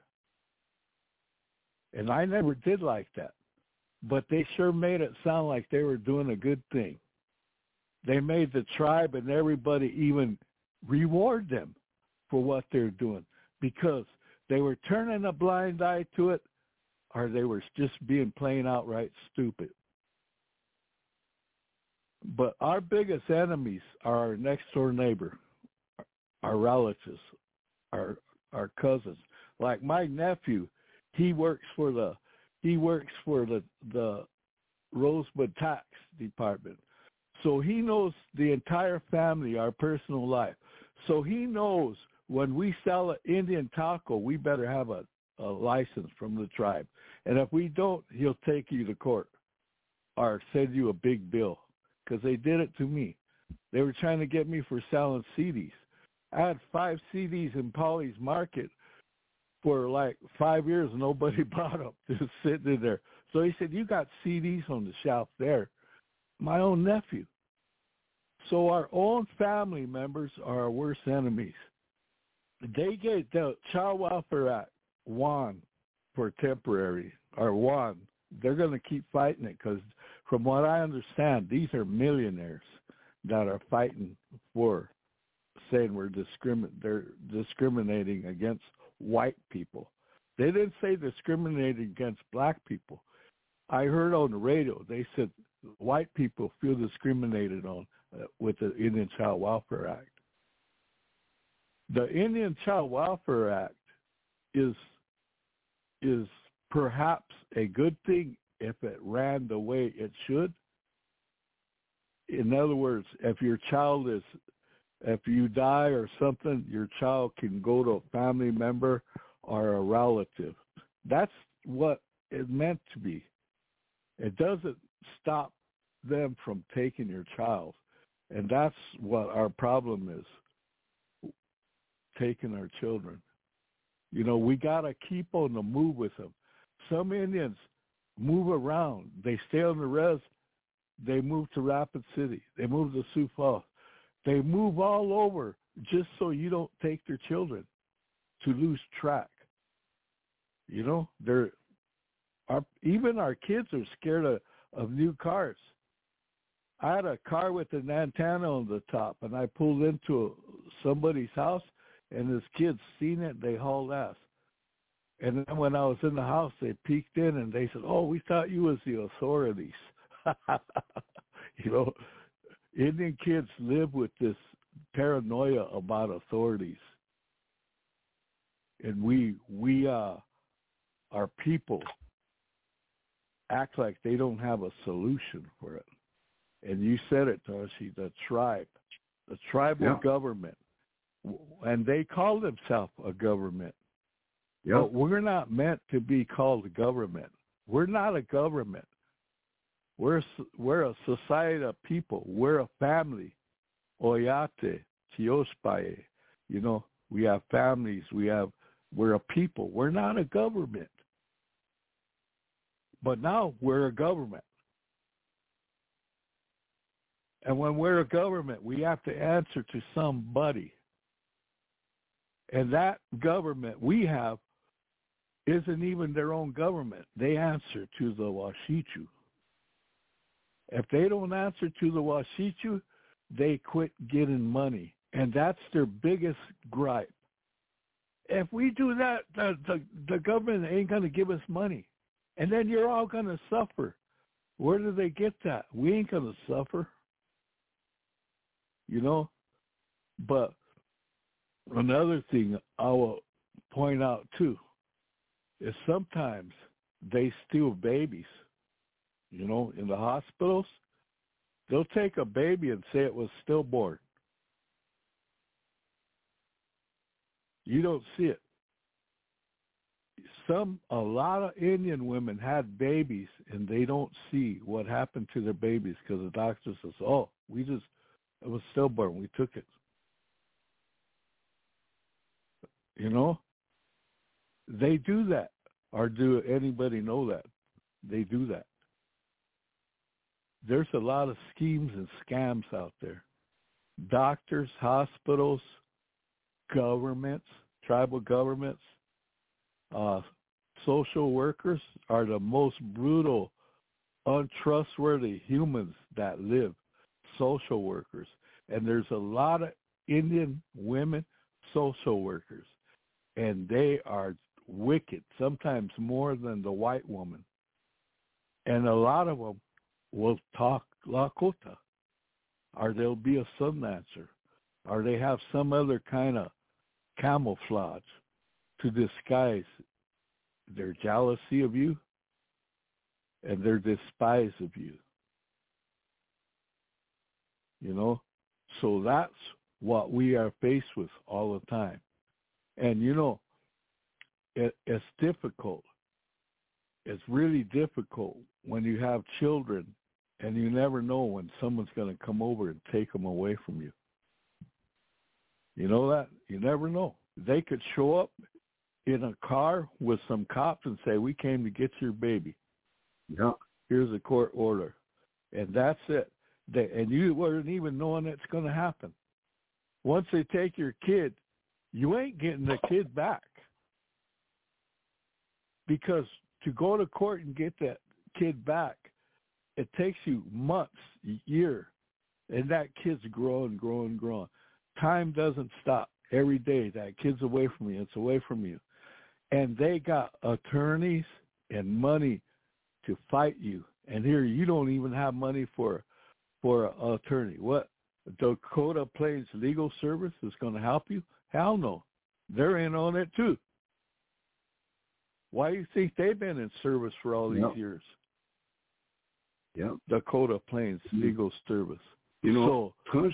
And I never did like that. But they sure made it sound like they were doing a good thing. They made the tribe and everybody even reward them for what they're doing because they were turning a blind eye to it or they were just being plain outright stupid. But our biggest enemies are our next door neighbor, our relatives, our cousins. Like my nephew, he works for the Rosebud Tax Department. So he knows the entire family, our personal life. So he knows when we sell an Indian taco, we better have a license from the tribe. And if we don't, he'll take you to court or send you a big bill because they did it to me. They were trying to get me for selling CDs. I had 5 CDs in Polly's Market for like 5 years. Nobody bought them, just sitting in there. So he said, you got CDs on the shelf there. My own nephew. So our own family members are our worst enemies. They get the Child Welfare Act won for temporary, or won. They're going to keep fighting it because from what I understand, these are millionaires that are fighting for saying they're discriminating against white people. They didn't say discriminating against black people. I heard on the radio, they said white people feel discriminated on with the Indian Child Welfare Act. The Indian Child Welfare Act is perhaps a good thing if it ran the way it should. In other words, if you die or something, your child can go to a family member or a relative. That's what it's meant to be. It doesn't stop them from taking your child. And that's what our problem is, taking our children. We got to keep on the move with them. Some Indians move around. They stay on the res. They move to Rapid City. They move to Sioux Falls. They move all over just so you don't take their children to lose track. Even our kids are scared of new cars. I had a car with an antenna on the top, and I pulled into somebody's house, and his kids seen it, they hauled ass. And then when I was in the house, they peeked in, and they said, oh, we thought you was the authorities. Indian kids live with this paranoia about authorities. And our people act like they don't have a solution for it. And you said it, Toshi, the tribal government. And they call themselves a government. Yep. But we're not meant to be called a government. We're not a government. We're a society of people. We're a family. Oyate, Tiospaye. You know, we have families. We're a people. We're not a government. But now we're a government. And when we're a government, we have to answer to somebody. And that government we have isn't even their own government. They answer to the Washichu. If they don't answer to the Washichu, they quit getting money. And that's their biggest gripe. If we do that, the government ain't going to give us money. And then you're all going to suffer. Where do they get that? We ain't going to suffer. You know? But another thing I will point out, too, is sometimes they steal babies. You know, in the hospitals, they'll take a baby and say it was stillborn. You don't see it. A lot of Indian women had babies, and they don't see what happened to their babies because the doctor says, "Oh, it was stillborn. We took it." You know, they do that. Or do anybody know that? They do that. There's a lot of schemes and scams out there. Doctors, hospitals, governments, tribal governments, social workers are the most brutal, untrustworthy humans that live, social workers. And there's a lot of Indian women social workers, and they are wicked, sometimes more than the white woman. And a lot of them will talk Lakota, or they'll be a sun dancer, or they have some other kind of camouflage to disguise their jealousy of you and their despise of you. You know? So that's what we are faced with all the time. And, you know, it's difficult. It's really difficult when you have children and you never know when someone's going to come over and take them away from you. You know that? You never know. They could show up in a car with some cops and say, "We came to get your baby. Yeah. Here's a court order." And that's it. And you weren't even knowing it's going to happen. Once they take your kid, you ain't getting the kid back. Because to go to court and get that kid back, it takes you months, a year, and that kid's growing. Time doesn't stop. Every day that kid's away from you, it's away from you. And they got attorneys and money to fight you. And here you don't even have money for an attorney. What? Dakota Plains Legal Service is going to help you? Hell no. They're in on it too. Why do you think they've been in service for all these years? Yeah. Dakota Plains Legal Service. You know, so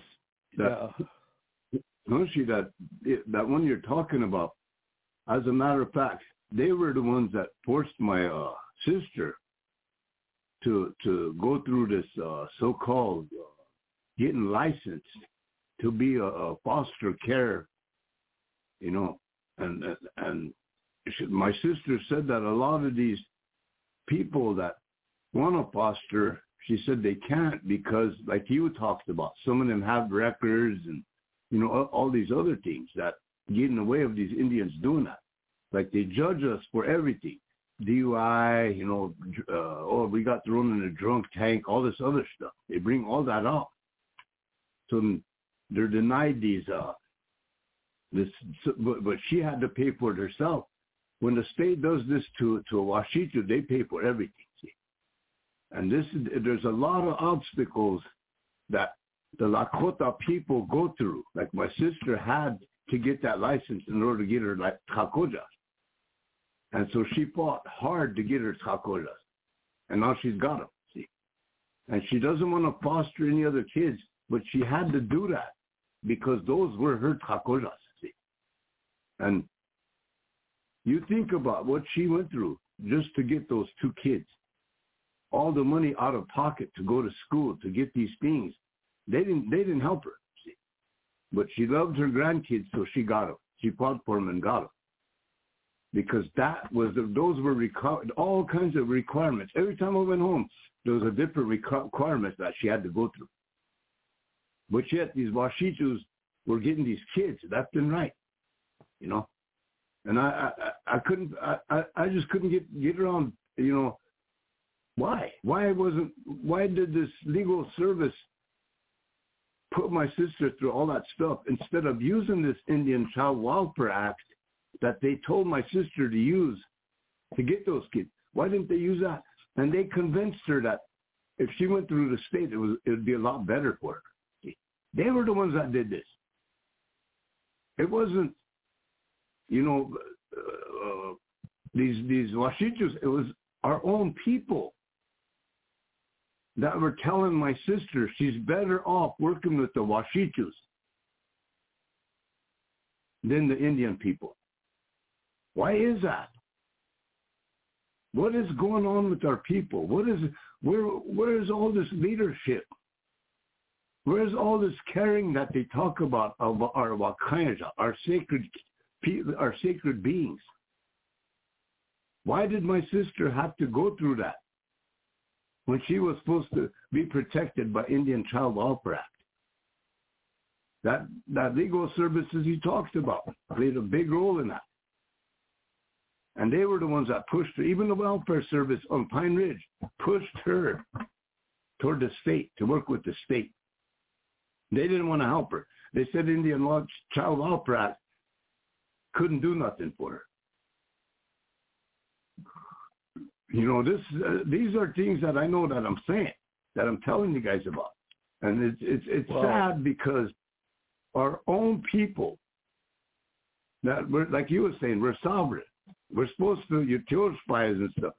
that one you're talking about, as a matter of fact, they were the ones that forced my sister to go through this so-called getting licensed to be a foster care, you know, and my sister said that a lot of these people that want to foster, she said they can't because, like you talked about, some of them have records and, you know, all these other things that get in the way of these Indians doing that. Like they judge us for everything. DUI, you know, we got thrown in a drunk tank, all this other stuff. They bring all that up. So they're denied these, but she had to pay for it herself. When the state does this to a Washichu, they pay for everything, see. And there's a lot of obstacles that the Lakota people go through. Like my sister had to get that license in order to get her like Tkakojas. And so she fought hard to get her Tkakojas. And now she's got them, see. And she doesn't want to foster any other kids, but she had to do that because those were her Tkakojas, see. And You think about what she went through just to get those 2 kids. All the money out of pocket to go to school, to get these things. They didn't help her. See? But she loved her grandkids, so she got them. She fought for them and got them. Because those were all kinds of requirements. Every time I went home, there was a different requirement that she had to go through. But yet these Washichus were getting these kids left and right, you know. And I just couldn't get around, you know, why? Why did this legal service put my sister through all that stuff instead of using this Indian Child Welfare Act that they told my sister to use to get those kids? Why didn't they use that? And they convinced her that if she went through the state, it would be a lot better for her. They were the ones that did this. It wasn't, you know, these Washichus. It was our own people that were telling my sister she's better off working with the Washichus than the Indian people. Why is that? What is going on with our people? Where is all this leadership? Where is all this caring that they talk about of our Wakayaja, our sacred beings? Why did my sister have to go through that when she was supposed to be protected by Indian Child Welfare Act? That legal services he talked about played a big role in that. And they were the ones that pushed her. Even the welfare service on Pine Ridge pushed her toward the state, to work with the state. They didn't want to help her. They said Indian Child Welfare Act couldn't do nothing for her. You know, these are things that I know that I'm saying, that I'm telling you guys about. And it's sad because our own people, that we're, like you were saying, we're sovereign. We're supposed to utilize and stuff.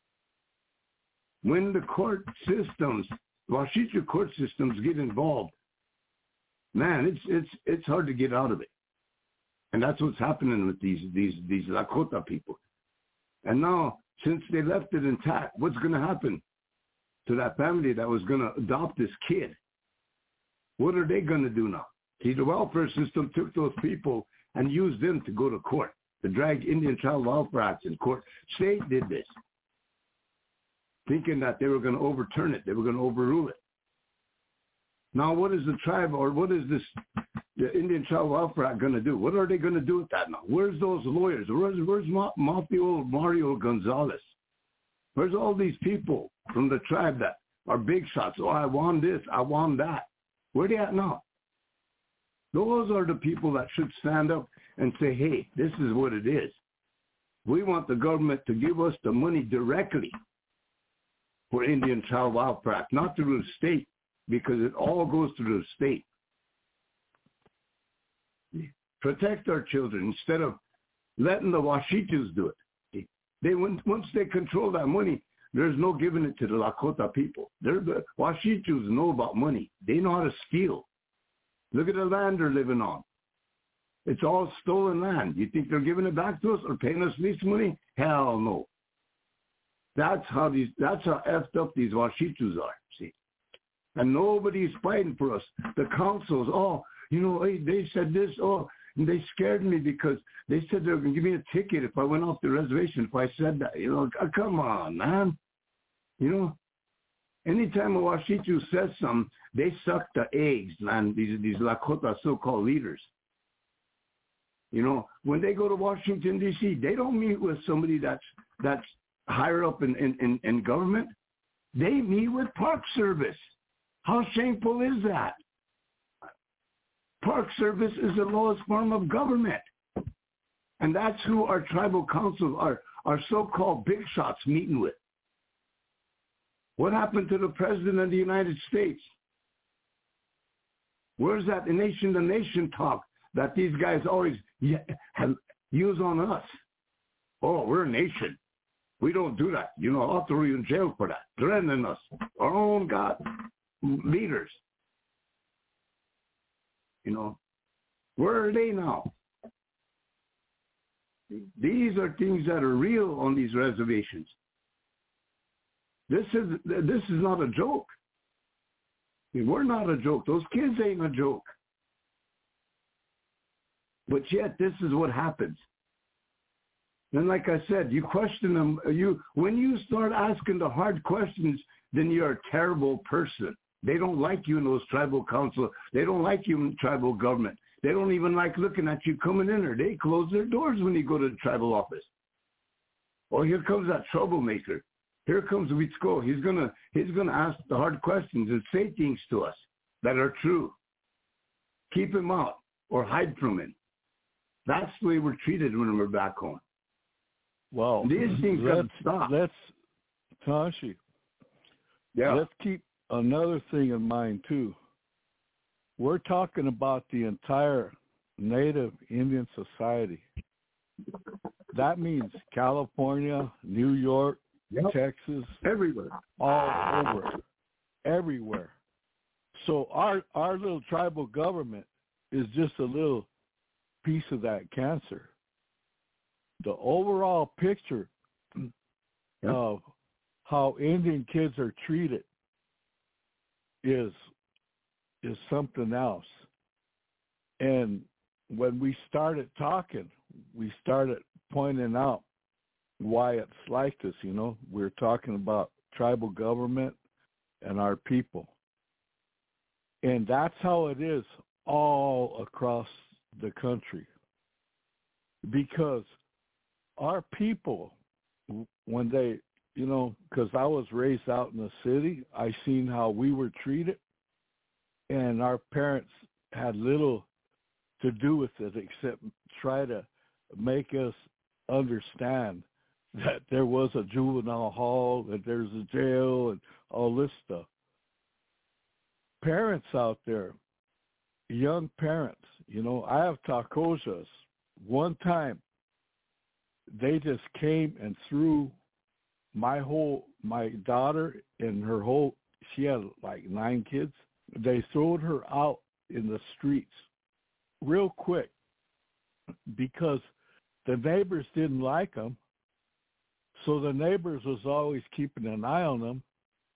When the court systems, Washichu court systems get involved, man, it's hard to get out of it. And that's what's happening with these Lakota people. And now, since they left it intact, what's going to happen to that family that was going to adopt this kid? What are they going to do now? See, the welfare system took those people and used them to go to court, to drag Indian Child Welfare Acts in court. State did this, thinking that they were going to overturn it. They were going to overrule it. Now, what is the tribe, or what is the Indian Child Welfare Act going to do? What are they going to do with that now? Where's those lawyers? Where's Mario Gonzalez? Where's all these people from the tribe that are big shots? Oh, I want this, I want that. Where are they at now? Those are the people that should stand up and say, hey, this is what it is. We want the government to give us the money directly for Indian Child Welfare Act, not through the state, because it all goes through the state. Protect our children instead of letting the Washichus do it. Once they control that money, there's no giving it to the Lakota people. The Washichus know about money. They know how to steal. Look at the land they're living on. It's all stolen land. You think they're giving it back to us or paying us lease money? Hell no. That's how effed up these Washichus are, see. And nobody's fighting for us. The councils, hey, they said this, and they scared me because they said they were going to give me a ticket if I went off the reservation, if I said that. Come on, man. Anytime a Washichu says something, they suck the eggs, man, these Lakota so-called leaders. When they go to Washington, D.C., they don't meet with somebody that's higher up in government. They meet with Park Service. How shameful is that? Park Service is the lowest form of government. And that's who our tribal councils, our so-called big shots meeting with. What happened to the President of the United States? Where's that nation-to-nation talk that these guys always use on us? Oh, we're a nation. We don't do that. I'll throw you in jail for that. Threatening us. Our own God leaders. Where are they now? These are things that are real on these reservations. This is not a joke. I mean, we're not a joke. Those kids ain't a joke. But yet, this is what happens. And like I said, you question them. When you start asking the hard questions, then you're a terrible person. They don't like you in those tribal council. They don't like you in tribal government. They don't even like looking at you coming in there. They close their doors when you go to the tribal office. Oh, here comes that troublemaker. Here comes Witsko. He's gonna ask the hard questions and say things to us that are true. Keep him out or hide from him. That's the way we're treated when we're back home. Well, these things got to stop. Tashi, yeah. Let's keep another thing in mind too. We're talking about the entire Native Indian society. That means California, New York, Texas, everywhere, all over, everywhere. So our little tribal government is just a little piece of that cancer. The overall picture of how Indian kids are treated is something else. And when we started talking, we started pointing out why it's like this, you know. We're talking about tribal government and our people. And that's how it is all across the country. Because our people, when they, you know, because I was raised out in the city, I seen how we were treated, and our parents had little to do with it except try to make us understand that there was a juvenile hall, that there's a jail, and all this stuff. Parents out there, young parents, you know, I have Tacojas. One time, they just came and threw my daughter and her whole, she had like 9 kids. They threw her out in the streets real quick because the neighbors didn't like them. So the neighbors was always keeping an eye on them.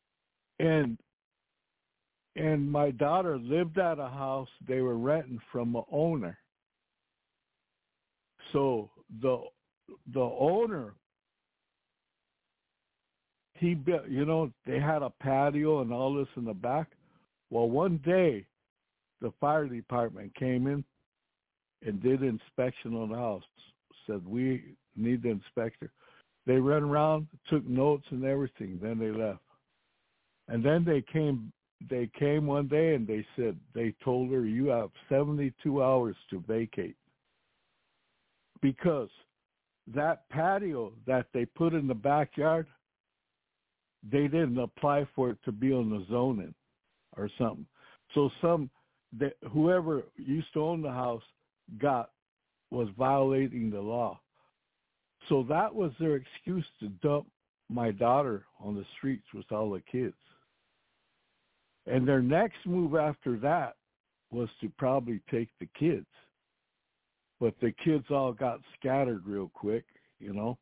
And my daughter lived at a house they were renting from an owner. So the owner, he built, you know, they had a patio and all this in the back. Well, one day, the fire department came in and did an inspection on the house. Said, we need the inspector. They ran around, took notes and everything. Then they left. And then they came one day and they said, they told her, you have 72 hours to vacate. Because that patio that they put in the backyard, they didn't apply for it to be on the zoning or something. So whoever used to own the house was violating the law. So that was their excuse to dump my daughter on the streets with all the kids. And their next move after that was to probably take the kids. But the kids all got scattered real quick, you know.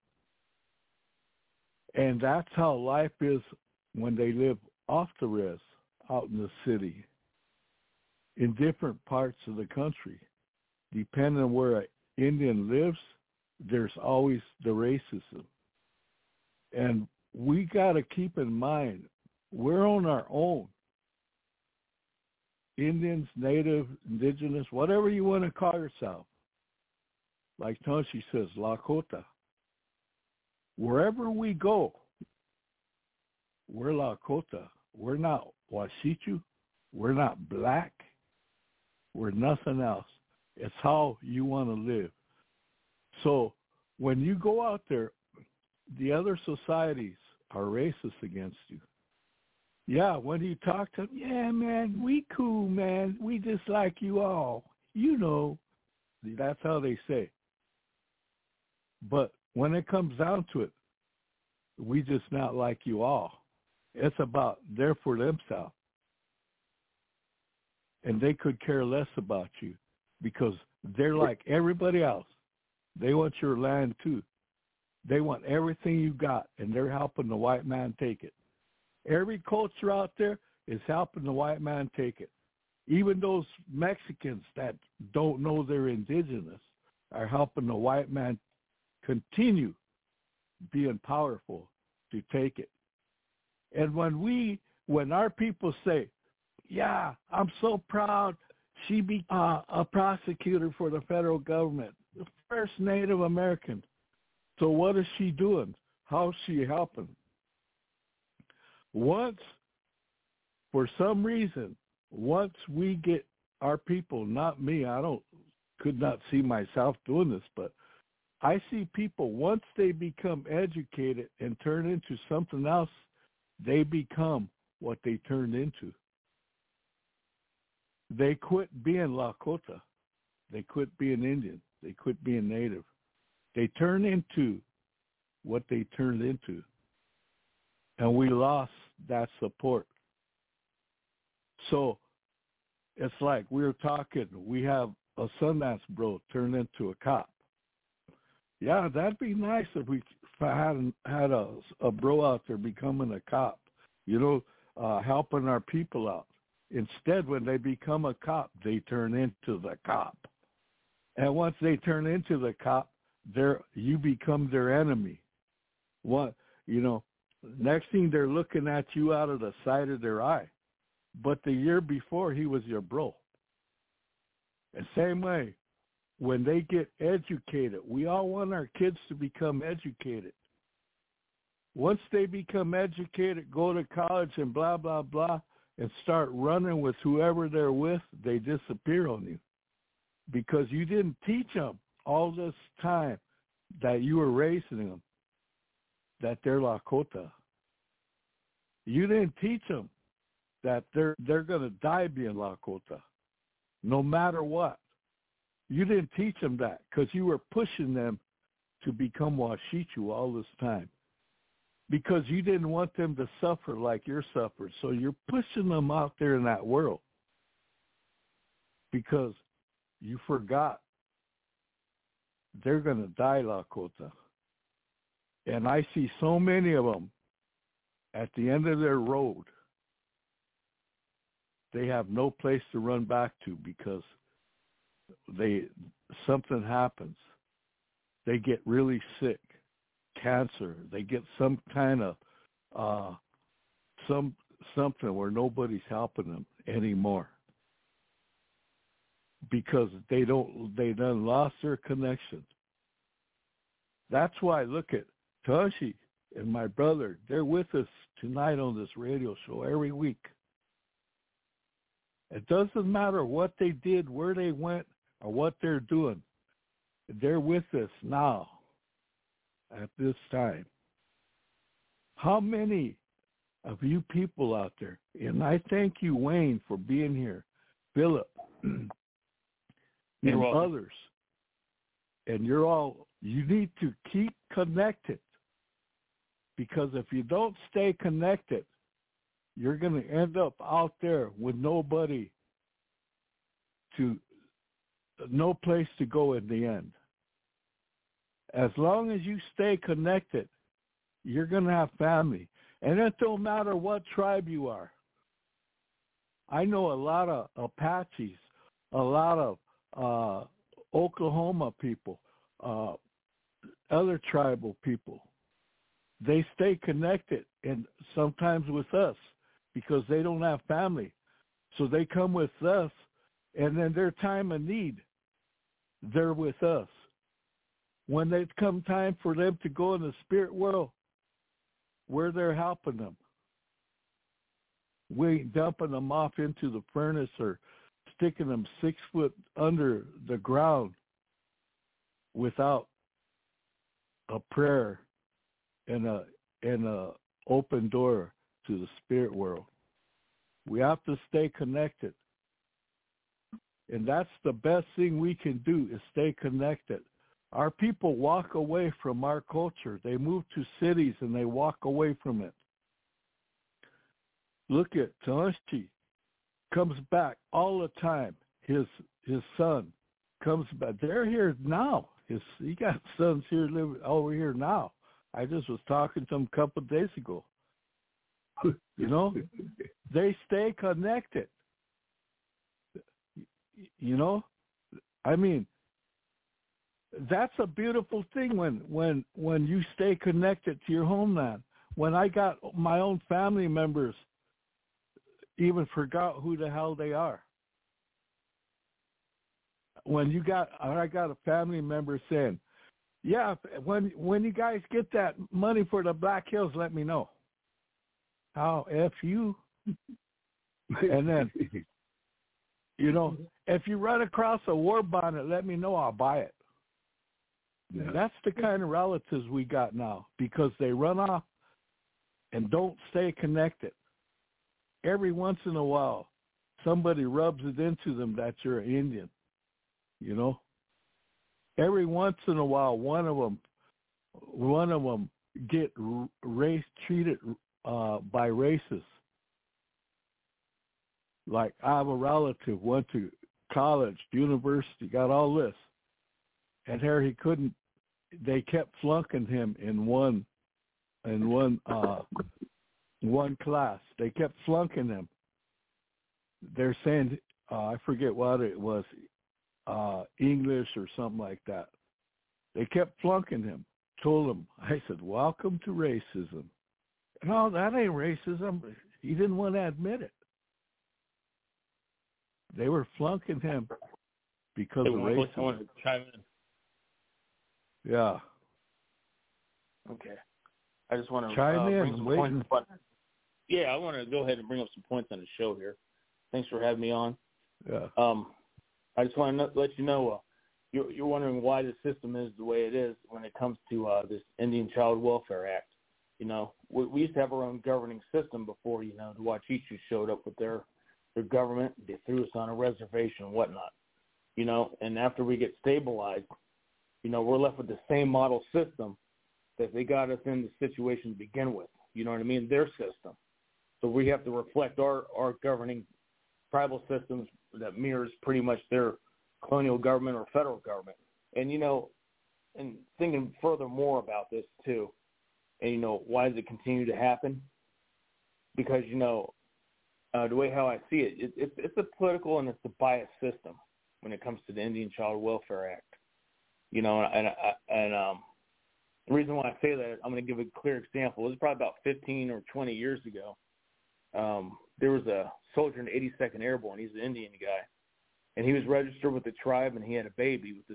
And that's how life is when they live off the res, out in the city, in different parts of the country. Depending on where an Indian lives, there's always the racism. And we got to keep in mind, we're on our own. Indians, Native, Indigenous, whatever you want to call yourself. Like Tashi says, Lakota. Wherever we go, we're Lakota. We're not Washichu. We're not black. We're nothing else. It's how you want to live. So when you go out there, the other societies are racist against you. Yeah, when you talk to them, yeah, man, we cool, man. We just like you all. You know, that's how they say. But when it comes down to it, we just not like you all. It's about they're for themselves. And they could care less about you because they're like everybody else. They want your land too. They want everything you got, and they're helping the white man take it. Every culture out there is helping the white man take it. Even those Mexicans that don't know they're indigenous are helping the white man continue being powerful to take it. And when our people say, yeah, I'm so proud she be a prosecutor for the federal government, the first Native American. So what is she doing? How's she helping? For some reason, once we get our people, not me, could not see myself doing this, but I see people, once they become educated and turn into something else, they become what they turned into. They quit being Lakota. They quit being Indian. They quit being Native. They turn into what they turned into. And we lost that support. So it's like we were talking, we have a Sundance bro turn into a cop. Yeah, that'd be nice if I had a bro out there becoming a cop, helping our people out. Instead, when they become a cop, they turn into the cop. And once they turn into the cop, you become their enemy. Next thing they're looking at you out of the side of their eye. But the year before, he was your bro. The same way, when they get educated, we all want our kids to become educated. Once they become educated, go to college and blah, blah, blah, and start running with whoever they're with, they disappear on you. Because you didn't teach them all this time that you were raising them, that they're Lakota. You didn't teach them that they're going to die being Lakota, no matter what. You didn't teach them that because you were pushing them to become Washichu all this time, because you didn't want them to suffer like you're suffering. So you're pushing them out there in that world because you forgot they're going to die Lakota. And I see so many of them at the end of their road. They have no place to run back to because something happens. They get really sick, cancer. They get some kind of something where nobody's helping them anymore because they done lost their connection. That's why look at Tashi and my brother. They're with us tonight on this radio show every week. It doesn't matter what they did, where they went, or what they're doing. They're with us now at this time. How many of you people out there, and I thank you, Wayne, for being here, Philip, and others, and you need to keep connected, because if you don't stay connected, you're going to end up out there with no place to go in the end. As long as you stay connected, you're going to have family. And it don't matter what tribe you are. I know a lot of Apaches, a lot of Oklahoma people, other tribal people. They stay connected, and sometimes with us, because they don't have family. So they come with us, and then their time of need, they're with us. When it come time for them to go in the spirit world, we're there helping them. We ain't dumping them off into the furnace or sticking them 6 foot under the ground without a prayer and a open door to the spirit world. We have to stay connected. And that's the best thing we can do, is stay connected. Our people walk away from our culture. They move to cities and they walk away from it. Look at Tashi, comes back all the time. His son comes back. They're here now. He got sons here living over here now. I just was talking to him a couple of days ago. You know, they stay connected. You know, I mean, that's a beautiful thing when you stay connected to your homeland. When I got my own family members, even forgot who the hell they are. I got a family member saying, "Yeah, when you guys get that money for the Black Hills, let me know." How F you? And then, you know, if you run across a war bonnet, let me know. I'll buy it. Yeah. That's the kind of relatives we got now, because they run off and don't stay connected. Every once in a while, somebody rubs it into them that you're an Indian, you know. Every once in a while, one of them get treated by racists. Like, I have a relative, went to college, university, got all this, and here they kept flunking him in one class. They kept flunking him. They're saying, I forget what it was, English or something like that. They kept flunking him. Told him, I said, "Welcome to racism." No, that ain't racism. He didn't want to admit it. They were flunking him because of racism. I want to chime in. Yeah. Okay. I just want to chime in. Bring some points. Yeah, I want to go ahead and bring up some points on the show here. Thanks for having me on. Yeah. I just want to let you know, you're wondering why the system is the way it is when it comes to this Indian Child Welfare Act. You know, we used to have our own governing system before, you know, the Wachichu showed up with their government. They threw us on a reservation and whatnot, you know, and after we get stabilized, you know, we're left with the same model system that they got us in the situation to begin with. You know what I mean? Their system. So we have to reflect our governing tribal systems that mirrors pretty much their colonial government or federal government. And, you know, and thinking furthermore about this too, and, you know, why does it continue to happen? Because, you know, the way how I see it, it's a political and it's a biased system when it comes to the Indian Child Welfare Act. You know, and the reason why I say that, I'm going to give a clear example. It was probably about 15 or 20 years ago. There was a soldier in the 82nd Airborne. He's an Indian guy, and he was registered with the tribe, and he had a baby with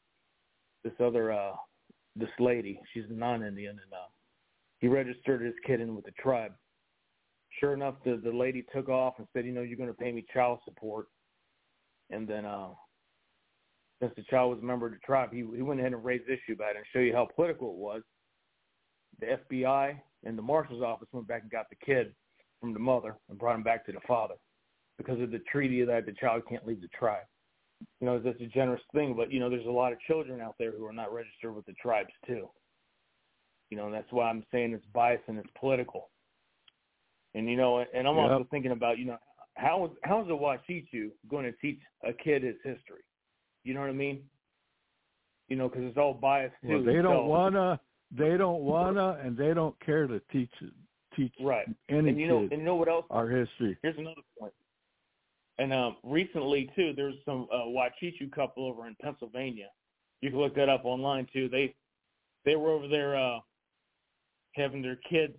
this lady. She's a non-Indian, and he registered his kid in with the tribe. Sure enough, the lady took off and said, you know, you're going to pay me child support. And then since the child was a member of the tribe, he went ahead and raised issue about it and show you how political it was. The FBI and the marshal's office went back and got the kid from the mother and brought him back to the father because of the treaty that the child can't leave the tribe. You know, that's a generous thing, but, you know, there's a lot of children out there who are not registered with the tribes too. You know, and that's why I'm saying it's biased and it's political. And, you know, and I'm also thinking about, you know, how is a Wachichu going to teach a kid his history? You know what I mean? You know, because it's all biased too. Well, they don't wanna, and they don't care to teach right. Any and you know, kid and you know what else? Our history. Here's another point. And recently too, there's some Wachichu couple over in Pennsylvania. You can look that up online too. They were over there having their kids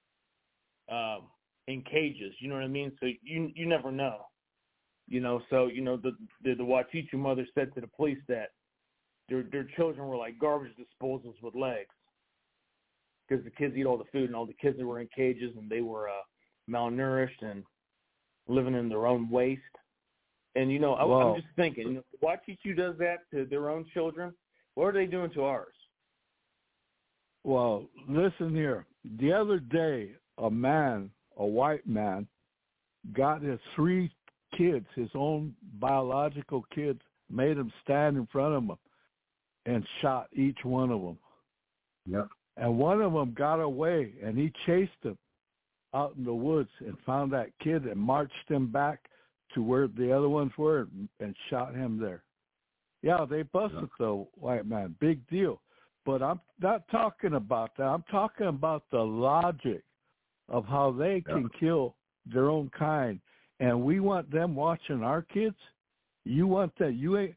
in cages. You know what I mean? So you never know. You know, so, you know, the Wachichu mother said to the police that their children were like garbage disposals with legs because the kids eat all the food and all the kids that were in cages and they were malnourished and living in their own waste. And, you know, I'm just thinking, you know, if Wachichu does that to their own children, what are they doing to ours? Well, listen here. The other day, a white man, got his 3 kids, his own biological kids, made them stand in front of him and shot each one of them. Yep. And one of them got away, and he chased him out in the woods and found that kid and marched him back to where the other ones were and shot him there. Yeah, they busted the white man. Big deal. But I'm not talking about that. I'm talking about the logic of how they can kill their own kind. And we want them watching our kids. You want that.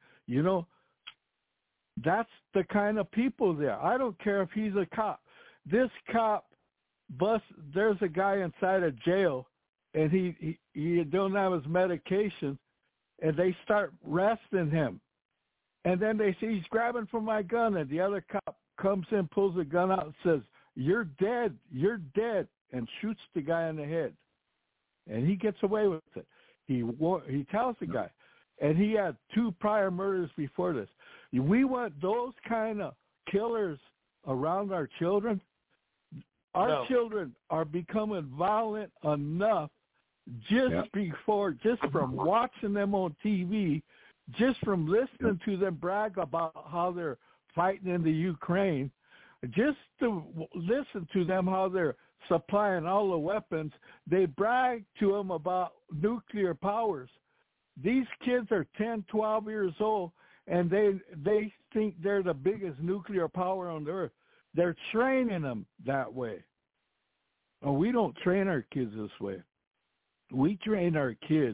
That's the kind of people there. I don't care if he's a cop. This cop there's a guy inside a jail, and he don't have his medication, and they start arresting him. And then they say, he's grabbing for my gun, and the other cop comes in, pulls the gun out, and says, you're dead, and shoots the guy in the head. And he gets away with it. He tells the guy. And he had 2 prior murders before this. We want those kind of killers around our children. Our children are becoming violent enough just from watching them on TV, just from listening to them brag about how they're fighting in the Ukraine, just to listen to them how they're supplying all the weapons. They brag to them about nuclear powers. These kids are 10, 12 years old, and they think they're the biggest nuclear power on the earth. They're training them that way. And we don't train our kids this way. We train our kids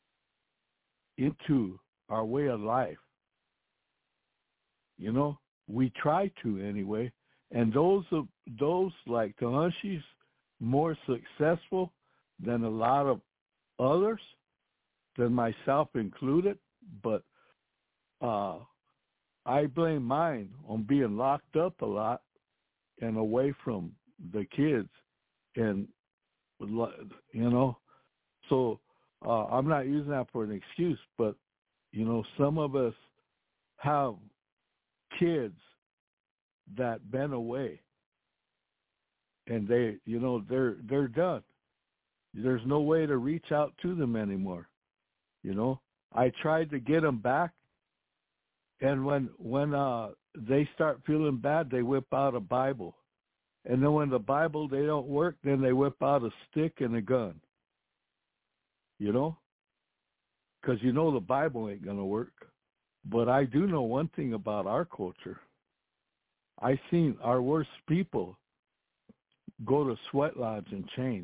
into our way of life. We try to anyway. And those like Tahashi's more successful than a lot of others, than myself included. But I blame mine on being locked up a lot and away from the kids. And, so I'm not using that for an excuse, but, some of us have kids that been away, and they're done. There's no way to reach out to them anymore. I tried to get them back, and when they start feeling bad, they whip out a Bible. And then when the Bible, they don't work, then they whip out a stick and a gun. Because the Bible ain't going to work. But I do know one thing about our culture. I seen our worst people go to sweat lodge and change.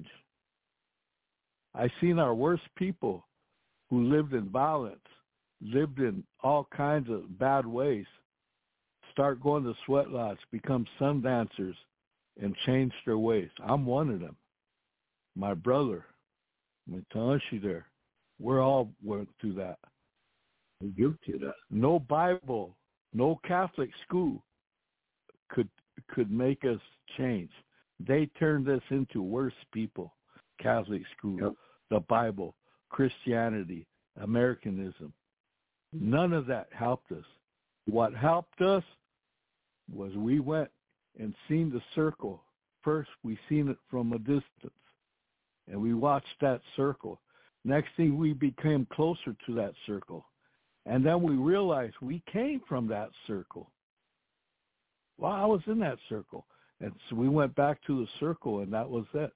I seen our worst people who lived in violence, lived in all kinds of bad ways, start going to sweat lodge, become sun dancers, and change their ways. I'm one of them. My brother, my Tahashi there, we're all went through that. We guilty of that. No Bible, no Catholic school could make us change. They turned us into worse people. Catholic school, the Bible, Christianity, Americanism. None of that helped us. What helped us was we went and seen the circle. First, we seen it from a distance, and we watched that circle. Next thing, we became closer to that circle. And then we realized we came from that circle. Well, I was in that circle. And so we went back to the circle, and that was it.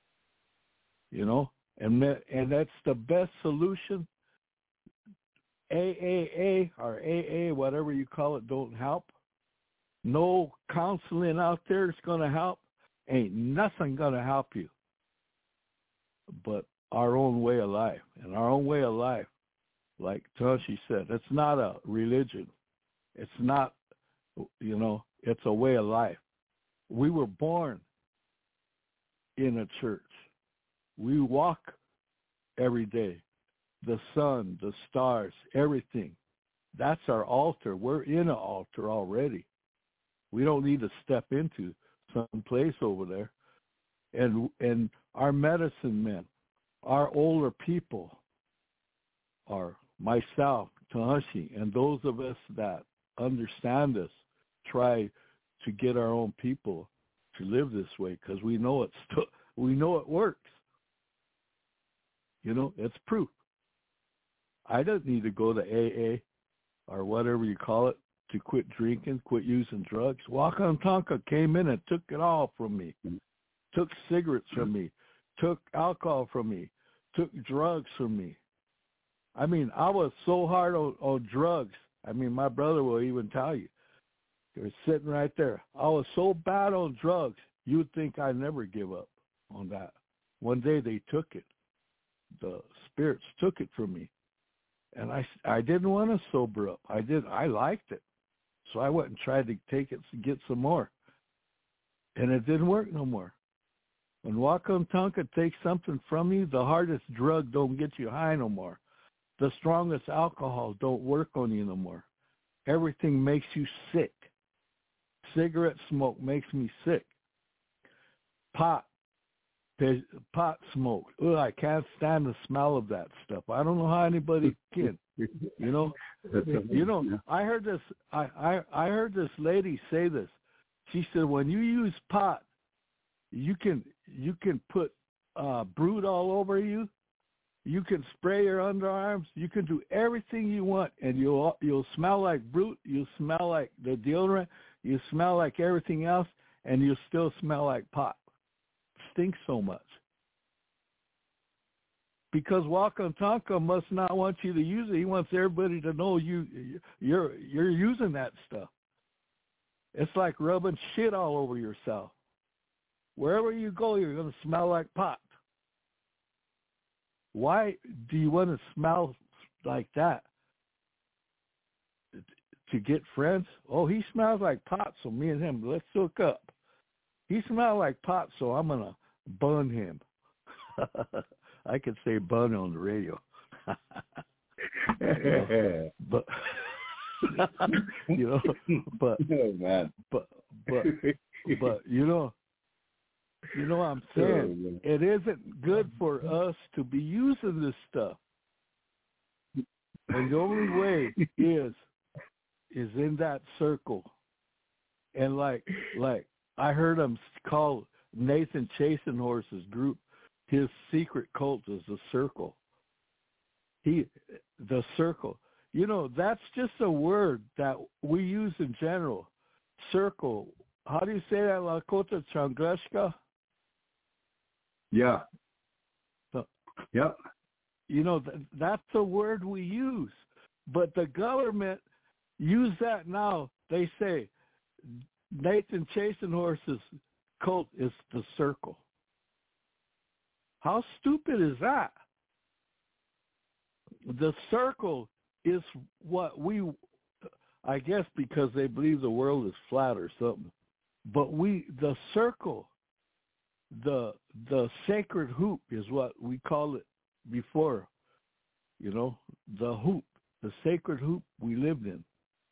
And that's the best solution. AAA or AA, whatever you call it, don't help. No counseling out there is going to help. Ain't nothing going to help you but our own way of life. And our own way of life, like Tashi said, it's not a religion. It's not, it's a way of life. We were born in a church. We walk every day. The sun, the stars, everything. That's our altar. We're in an altar already. We don't need to step into some place over there. And our medicine men, our older people, are myself, Tahashi, and those of us that understand this, try to get our own people to live this way because we know it works. It's proof. I don't need to go to AA or whatever you call it to quit drinking, quit using drugs. Wakan Tonka came in and took it all from me, took cigarettes from me, took alcohol from me, took drugs from me. I mean, I was so hard on drugs I mean, my brother will even tell you. They were sitting right there. I was so bad on drugs, you would think I'd never give up on that. One day they took it. The spirits took it from me. And I didn't want to sober up. I liked it. So I went and tried to take it to get some more. And it didn't work no more. When Wacom Tonka takes something from you, the hardest drug don't get you high no more. The strongest alcohol don't work on you no more. Everything makes you sick. Cigarette smoke makes me sick. Pot smoke. Ugh, I can't stand the smell of that stuff. I don't know how anybody can. You know, I heard this. I heard this lady say this. She said, when you use pot, you can put brood all over you. You can spray your underarms. You can do everything you want, and you'll smell like brood. You'll smell like the deodorant. You smell like everything else, and you still smell like pot. Stinks so much. Because Wacom Tonka must not want you to use it. He wants everybody to know you're using that stuff. It's like rubbing shit all over yourself. Wherever you go, you're going to smell like pot. Why do you want to smell like that? To get friends? Oh, he smells like pot, so me and him, let's hook up. He smells like pot, so I'm going to bun him. I could say bun on the radio. But you know, but oh, man. but you know what I'm saying? It isn't good for us to be using this stuff. And the only way is in that circle. And like I heard him call Nathan Chasenhorse's group, his secret cult is the circle. The circle. You know, that's just a word that we use in general. Circle. How do you say that, Lakota Changreshka? Yeah. So, yep. You know, that's a word we use. But the government use that now. They say Nathan Chasenhorse's cult is the circle. How stupid is that? The circle is what I guess because they believe the world is flat or something. But the circle, the sacred hoop is what we call it before, you know, the hoop, the sacred hoop we lived in.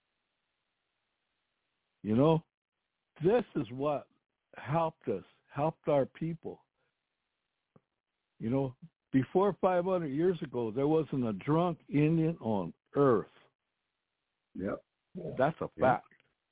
You know, this is what helped us, helped our people. You know, before 500 years ago, there wasn't a drunk Indian on earth. Yep. That's a fact.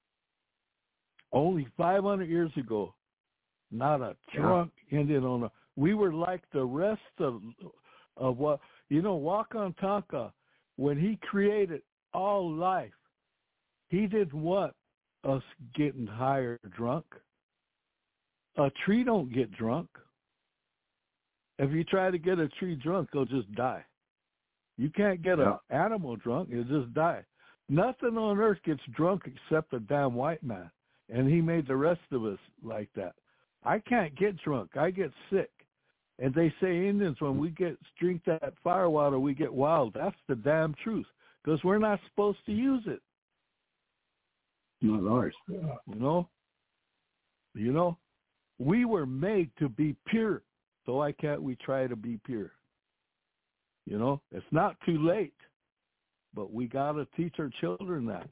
Only 500 years ago, not a drunk Indian on earth. We were like the rest of what, you know, Wacom Tonka, when he created all life, he didn't want us getting high or drunk. A tree don't get drunk. If you try to get a tree drunk, they'll just die. You can't get an animal drunk, it'll just die. Nothing on earth gets drunk except a damn white man. And he made the rest of us like that. I can't get drunk. I get sick. And they say Indians, when we drink that fire water, we get wild. That's the damn truth. Because we're not supposed to use it. Not ours. You know, we were made to be pure. So why can't we try to be pure? You know, it's not too late, but we got to teach our children that.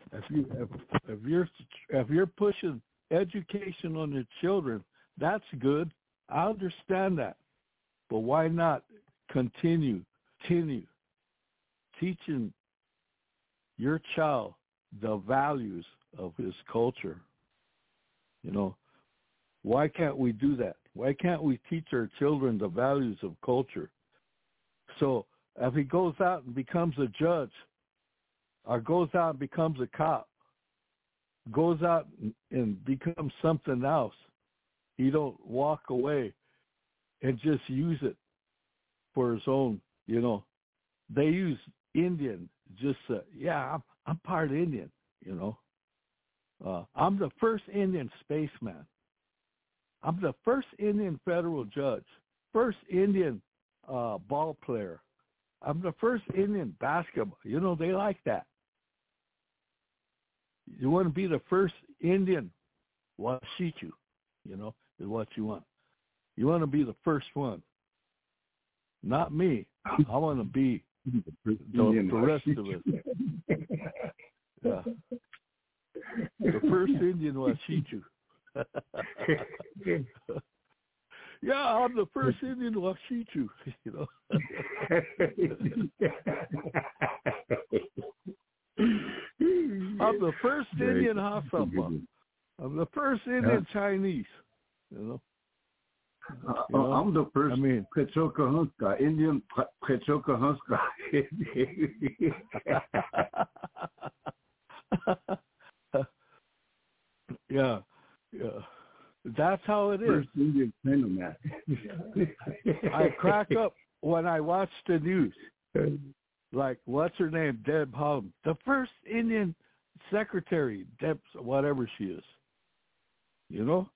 If you're pushing education on your children, that's good. I understand that, but why not continue teaching your child the values of his culture? You know, why can't we do that? Why can't we teach our children the values of culture? So if he goes out and becomes a judge, or goes out and becomes a cop, goes out and becomes something else, he don't walk away and just use it for his own, you know. They use Indian, just, I'm part Indian, you know. I'm the first Indian spaceman. I'm the first Indian federal judge, first Indian ball player. I'm the first Indian basketball. You know, they like that. You want to be the first Indian Washichu, you know, is what you want. You want to be the first one. Not me. I want to be the rest of us. Yeah. The first Indian Washichu. Yeah, I'm the first Indian Washichu, you know. I'm the first Indian Hasapa. I'm the first Indian Chinese, you know. I'm the first Petsokahuska, Indian Petsokahuska. Yeah. That's how it is. First Indian Pentamat. I crack up when I watch the news. Like, what's her name? Deb Hum. The first Indian secretary, Deb, whatever she is. You know?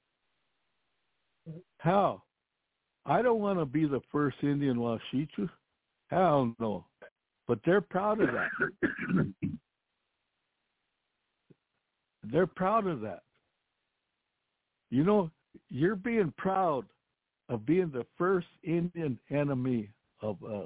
How? I don't want to be the first Indian Washichu. Hell no. But they're proud of that. They're proud of that. You know, you're being proud of being the first Indian enemy of us.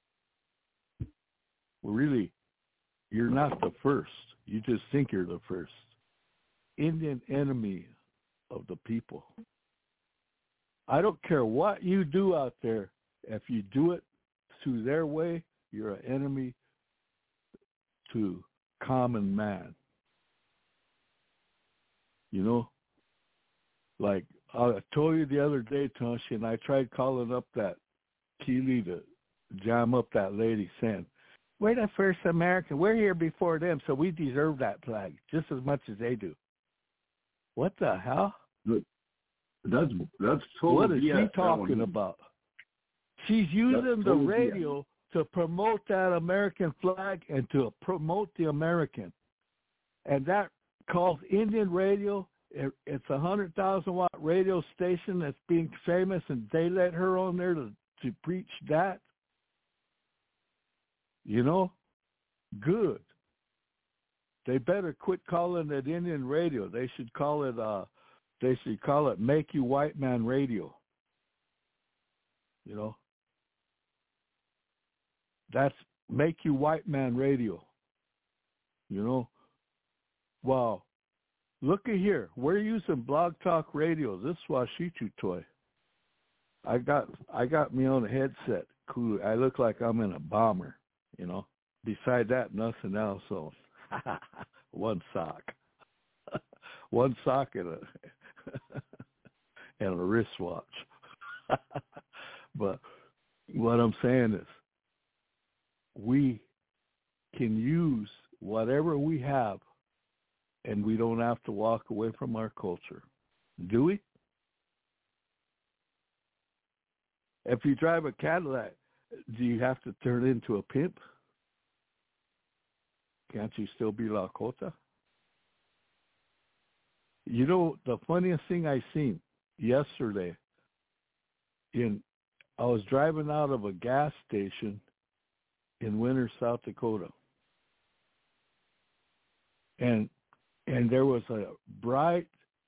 Well, really, you're not the first. You just think you're the first. Indian enemy of the people. I don't care what you do out there. If you do it through their way, you're an enemy to common man. You know? Like I told you the other day, Toshi, and I tried calling up that Keely to jam up that lady saying, we're the first American. We're here before them, so we deserve that flag just as much as they do. What the hell? That's totally what is she talking about? She's using the radio to promote that American flag and to promote the American. And that calls Indian radio. It's a 100,000-watt radio station that's being famous, and they let her on there to preach that. You know, good. They better quit calling it Indian radio. They should call it Make You White Man Radio. You know, that's Make You White Man Radio. You know, wow. Look at here. We're using Blog Talk Radio. This is Washichu toy. I got me on a headset. Cool. I look like I'm in a bomber, you know. Beside that, nothing else on. One sock. One sock and a wristwatch. But what I'm saying is we can use whatever we have, and we don't have to walk away from our culture. Do we? If you drive a Cadillac, do you have to turn into a pimp? Can't you still be Lakota? You know, the funniest thing I seen yesterday, I was driving out of a gas station in Winter, South Dakota. And there was a bright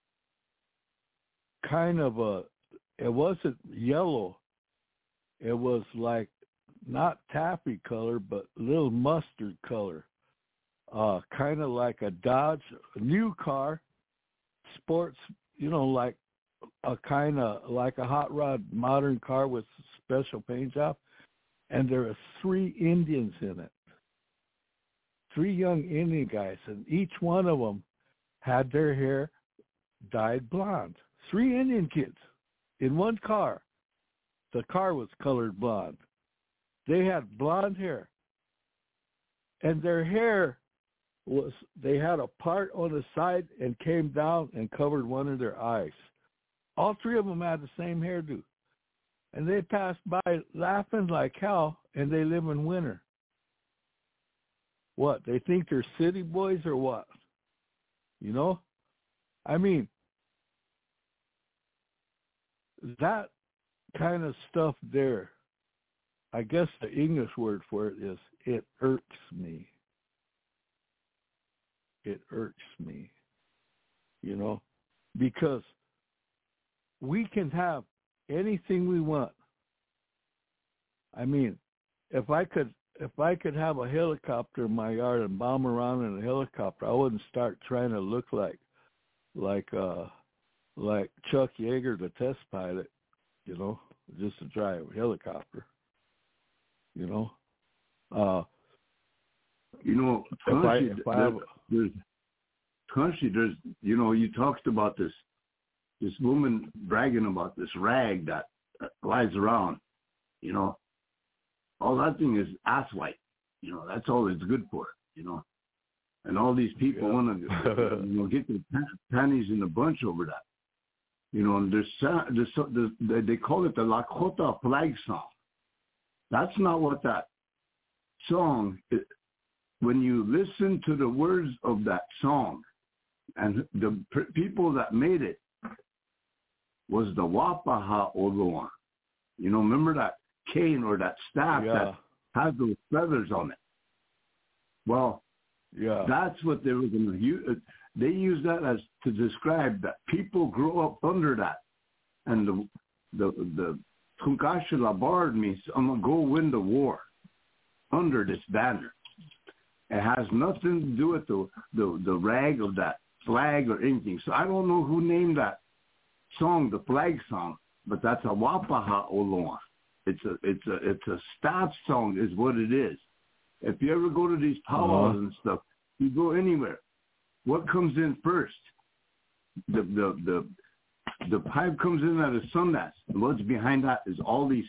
kind of it wasn't yellow. It was like not taffy color, but a little mustard color. Kind of like a Dodge, a new car, sports, you know, like a kind of like a hot rod modern car with special paint job. And there are 3 Indians in it. 3 young Indian guys, and each one of them had their hair dyed blonde. 3 Indian kids in one car. The car was colored blonde. They had blonde hair. And their hair they had a part on the side and came down and covered one of their eyes. All 3 of them had the same hairdo. And they passed by laughing like hell, and they live in winter. what? They think they're city boys or what? You know? I mean, that kind of stuff there, I guess the English word for it is, it irks me. It irks me, you know, because we can have anything we want. I mean, if I could have a helicopter in my yard and bomb around in a helicopter, I wouldn't start trying to look like Chuck Yeager, the test pilot, you know, just to drive a helicopter, you know. There's, you know, you talked about this woman bragging about this rag that lies around, you know. All that thing is ass white, you know. That's all it's good for, you know. And all these people want to, you know, get their panties in a bunch over that, you know. And they call it the Lakota flag song. That's not what that song is. When you listen to the words of that song, and the people that made it was the Wapaha Oloan. You know, remember that cane or that staff that has those feathers on it? Well, that's what they were going to use. They use that as to describe that people grow up under that. And the Tunkasha Labard means I'm going to go win the war under this banner. It has nothing to do with the rag of that flag or anything. So I don't know who named that song, the flag song, but that's a Wapaha Oloan. It's a staff song is what it is. If you ever go to these powwows and stuff, you go anywhere. What comes in first? The pipe comes in at a Sundance. And what's behind that is all these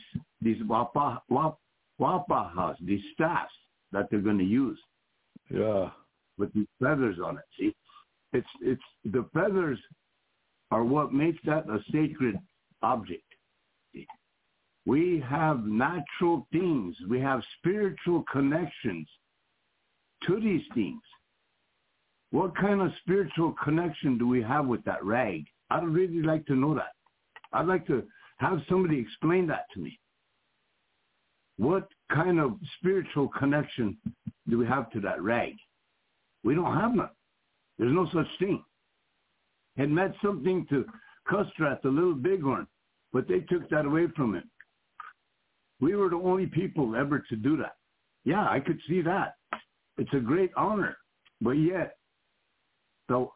Wapahas, these staffs that they're going to use. Yeah. With these feathers on it. See? It's the feathers are what makes that a sacred object. See? We have natural things. We have spiritual connections to these things. What kind of spiritual connection do we have with that rag? I'd really like to know that. I'd like to have somebody explain that to me. What kind of spiritual connection do we have to that rag? We don't have none. There's no such thing. It meant something to Kustrat, the little bighorn, but they took that away from him. We were the only people ever to do that. Yeah, I could see that. It's a great honor. But yet, the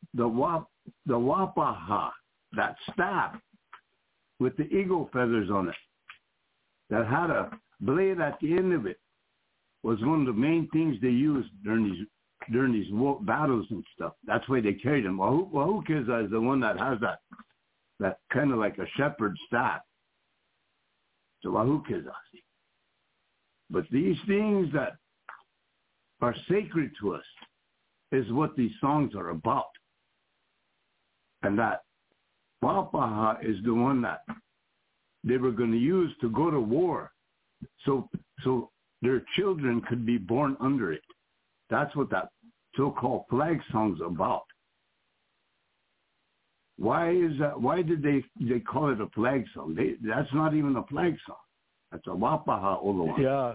Wapaha, that staff with the eagle feathers on it, that had a blade at the end of it, was one of the main things they used during these battles and stuff. That's why they carried them. Wahukiza is the one that has that kind of like a shepherd's staff. So Wahukiza. But these things that are sacred to us is what these songs are about. And that Wapaha is the one that they were going to use to go to war so their children could be born under it. That's what that so-called flag song's about. Why is that? Why did they call it a flag song? That's not even a flag song. That's a Wapaha Oloan. Yeah.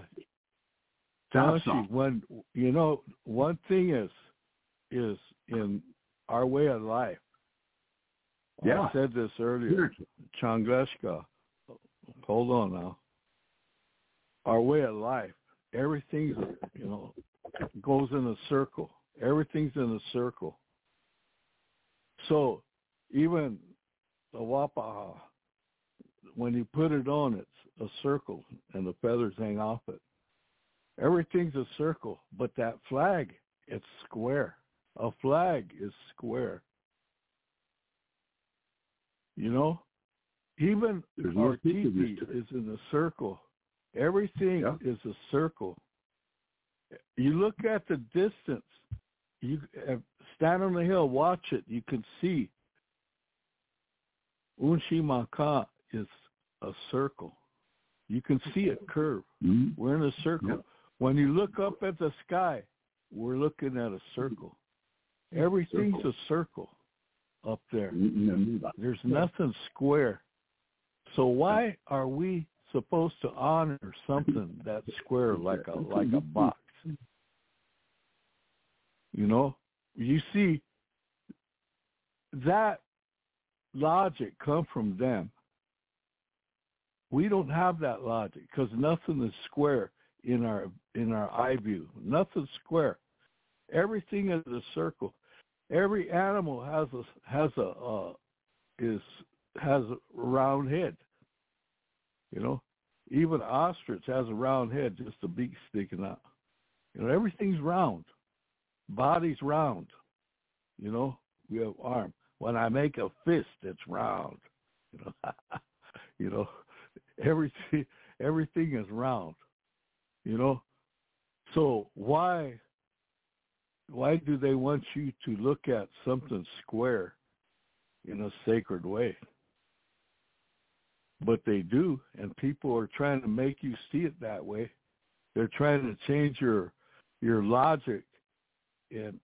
When you know, one thing is in our way of life. Yeah. I said this earlier. Changleshka. Hold on now. Our way of life. Everything's, you know, goes in a circle. Everything's in a circle. So even the Wapaha, when you put it on, it's a circle and the feathers hang off it. Everything's a circle, but that flag, it's square. A flag is square. You know? Even our teepee is in a circle. Everything is a circle. You look at the distance. You stand on the hill, watch it. You can see. Unshimaka is a circle. You can see it curve. Mm-hmm. We're in a circle. Yep. When you look up at the sky, we're looking at a circle. Everything's a circle up there. There's nothing square. So why are we supposed to honor something that's square like a box? You know, you see, that logic come from them. We don't have that logic because nothing is square in our eye view. Nothing's square. Everything is a circle. Every animal has a round head. You know, even ostrich has a round head, just the beak sticking out. You know, everything's round. Body's round. You know, we have arm. When I make a fist, it's round. You know, you know, everything is round. You know, so why do they want you to look at something square in a sacred way? But they do, and people are trying to make you see it that way. They're trying to change your logic, and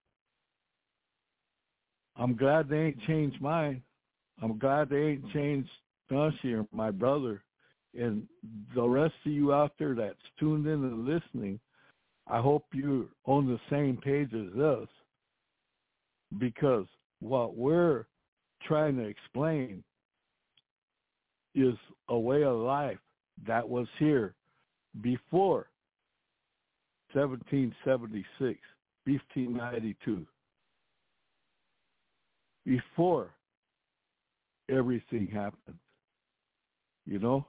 I'm glad they ain't changed mine. I'm glad they ain't changed Nancy or my brother, and the rest of you out there that's tuned in and listening. I hope you're on the same page as us, because what we're trying to explain is a way of life that was here before 1776, 1592, before everything happened. You know?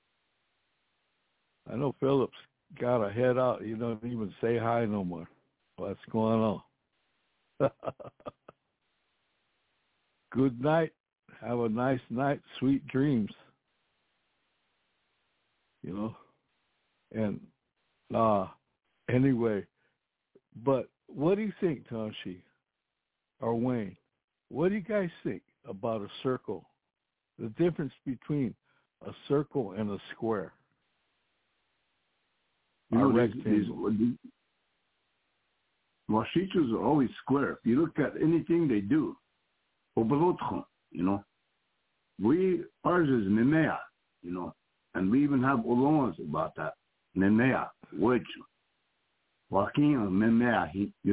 I know Philip's got to head out. You don't even say hi no more. What's going on? Good night. Have a nice night. Sweet dreams. You know? And anyway, but what do you think, Tanshi or Wayne? What do you guys think about a circle? The difference between a circle and a square? You know, Washichus are always square. If you look at anything they do, you know, ours is Nemea, you know, and we even have Olons about that. Nemea, which Joaquin Memea,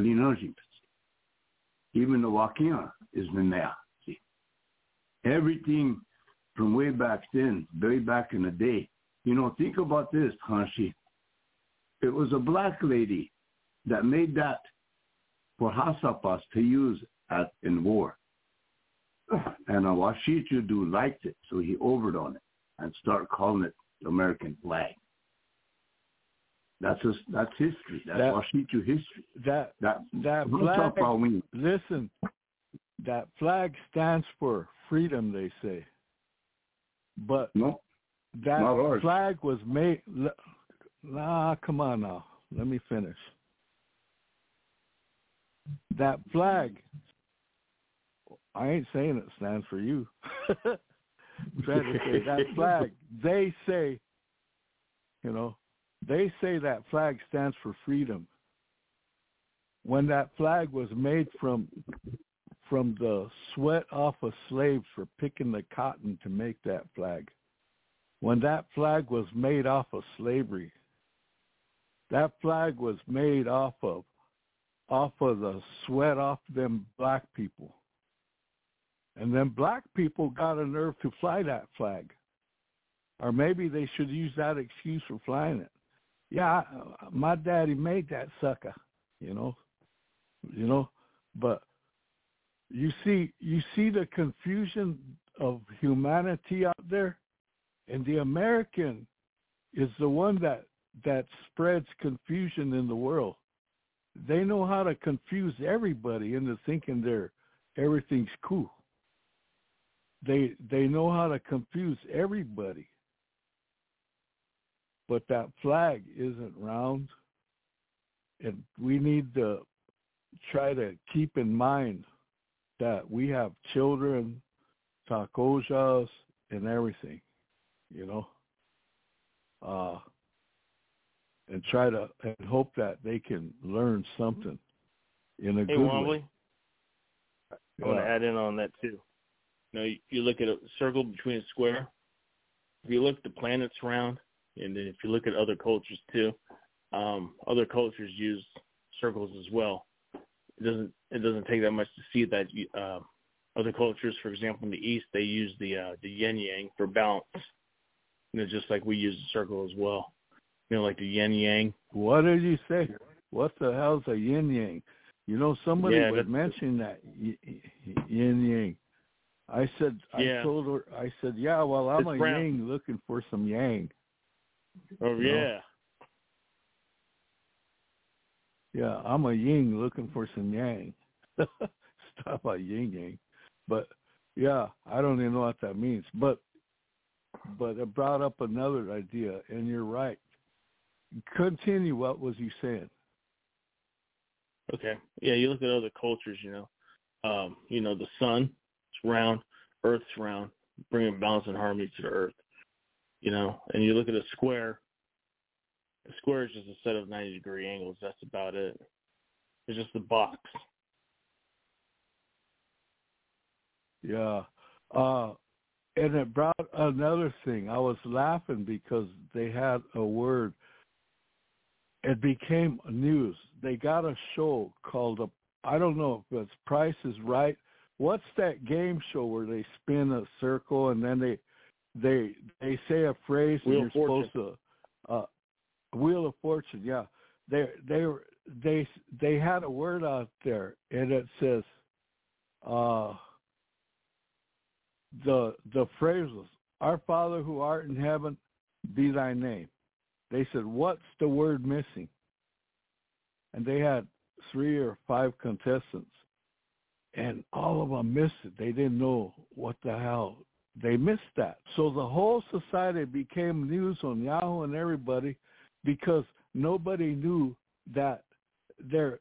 even the Joaquin is Memea. See, everything from way back then, way back in the day. You know, think about this, Tanshi. It was a black lady that made that for Hasapas to use in war. And a Washichu dude liked it, so he overed on it and started calling it the American flag. That's history. That's Washichu history. That flag, listen, that flag stands for freedom, they say. But no, that flag was made... Nah, come on now. Let me finish. That flag, I ain't saying it stands for you. I'm trying to say that flag, they say, you know, they say that flag stands for freedom. When that flag was made from the sweat off of slaves for picking the cotton to make that flag, when that flag was made off of slavery, that flag was made off of the sweat off them black people. And then black people got a nerve to fly that flag. Or maybe they should use that excuse for flying it. Yeah, my daddy made that sucker, you know. But you see the confusion of humanity out there? And the American is the one that spreads confusion in the world. They know how to confuse everybody into thinking everything's cool. They know how to confuse everybody. But that flag isn't round. And we need to try to keep in mind that we have children, takojas, and everything, you know. And try to and hope that they can learn something in a Hey, good Wombly, way. I want to add in on that too. You look at a circle between a square. If you look at the planets around, and then if you look at other cultures too, other cultures use circles as well. It doesn't take that much to see that other cultures, for example, in the East, they use the yin yang for balance. Just like we use the circle as well. Like the yin yang. What did you say? What the hell's a yin yang? Somebody was mentioning that yin yang. I told her, well, I'm a yang looking for some yang. Oh, yeah. Yeah, I'm a yin looking for some yang. Stop a yin yang. But, yeah, I don't even know what that means. But it brought up another idea, and you're right. Continue. What was you saying? Okay. Yeah, you look at other cultures, the sun is round, earth's round, bringing balance and harmony to the earth, and you look at a square. A square is just a set of 90-degree angles. That's about it. It's just a box. Yeah. And it brought another thing. I was laughing because they had a word. It became news. They got a show called, I don't know if it's Price is Right. What's that game show where they spin a circle and then they say a phrase and you're supposed to Wheel of Fortune, yeah. They had a word out there and it says the phrase was, "Our Father who art in heaven, be thy name." They said, "What's the word missing?" And they had 3 or 5 contestants, and all of them missed it. They didn't know what the hell. They missed that. So the whole society became news on Yahoo and everybody because nobody knew that it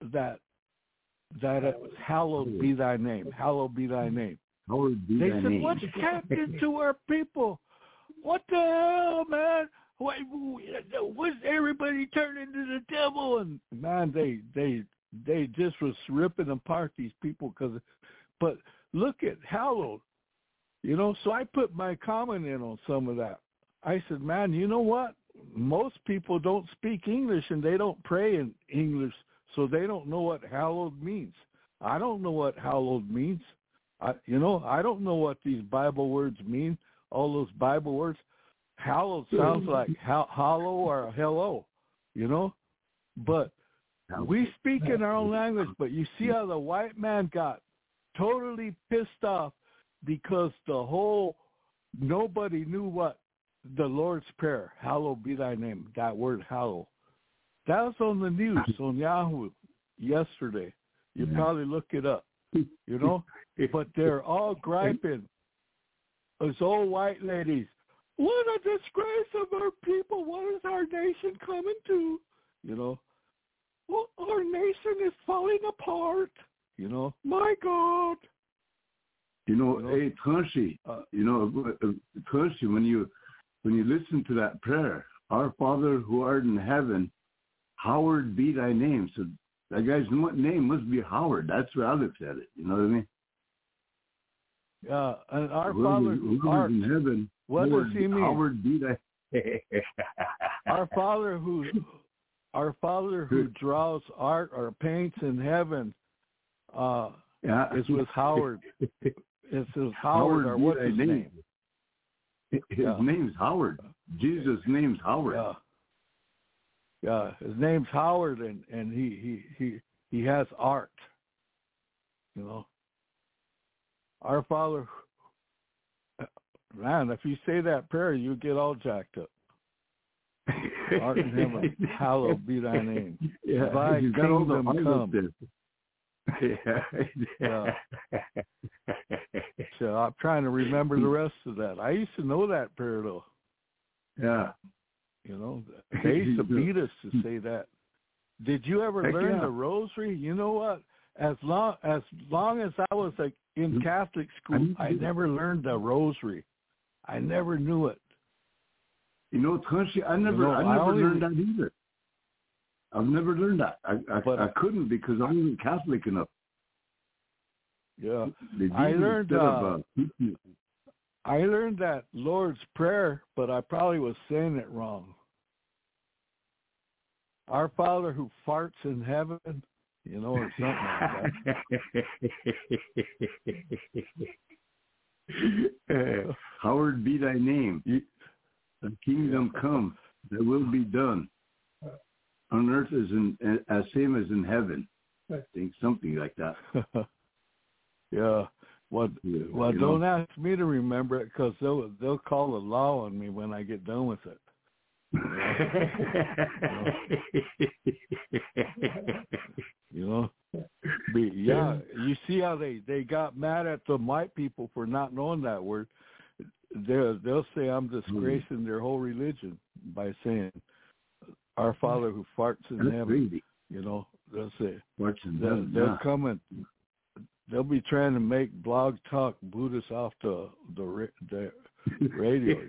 was hallowed be thy name. Hallowed be thy name. They said, "What's happened to our people? What the hell, man? What's everybody turned into the devil?" And man, they just was ripping apart these people but look at hallowed, So I put my comment in on some of that. I said, man, you know what? Most people don't speak English and they don't pray in English, so they don't know what hallowed means. I don't know what hallowed means. I don't know what these Bible words mean, all those Bible words. Hallowed sounds like hollow or hello, But we speak in our own language, but you see how the white man got totally pissed off because nobody knew what the Lord's Prayer, hallowed be thy name, that word hallow. That was on the news, on Yahoo yesterday. You probably look it up, But they're all griping. Those old white ladies, what a disgrace of our people. What is our nation coming to? Well, our nation is falling apart. My God. Hey, Tunshi, Tunshi, when you listen to that prayer, "Our Father who art in heaven, hallowed be thy name." So that guy's name must be Howard. That's where I looked at it. You know what I mean? Yeah, and our Father who art in heaven. What does he mean? Howard be thy. Our Father who draws art or paints in heaven is with Howard. It's with Howard or what's his name? His name's Howard. Jesus' name's Howard. Yeah, his name's Howard, and he has art. Our Father, man, if you say that prayer, you get all jacked up. Art in heaven, hallowed be thy name. Yeah, thy kingdom come. Yeah. So I'm trying to remember the rest of that. I used to know that prayer, though. Yeah. They used to beat us to say that. Did you ever learn the rosary? You know what? As long as I was in Catholic school, I never learned the rosary. I never knew it. Tunshi, I never learned that either. I've never learned that. I couldn't because I wasn't Catholic enough. Yeah, I learned that Lord's Prayer, but I probably was saying it wrong. Our Father who farts in heaven, or something like that. Hallowed be thy name. The kingdom come, that will be done. On earth as same as in heaven. I think something like that. Yeah. Well, don't ask me to remember it because they'll call the law on me when I get done with it. You see how they got mad at the white people for not knowing that word. They'll say I'm disgracing their whole religion by saying our Father who farts in heaven. Crazy. They'll say they'll come and they'll be trying to make Blog Talk Buddhists off the radio,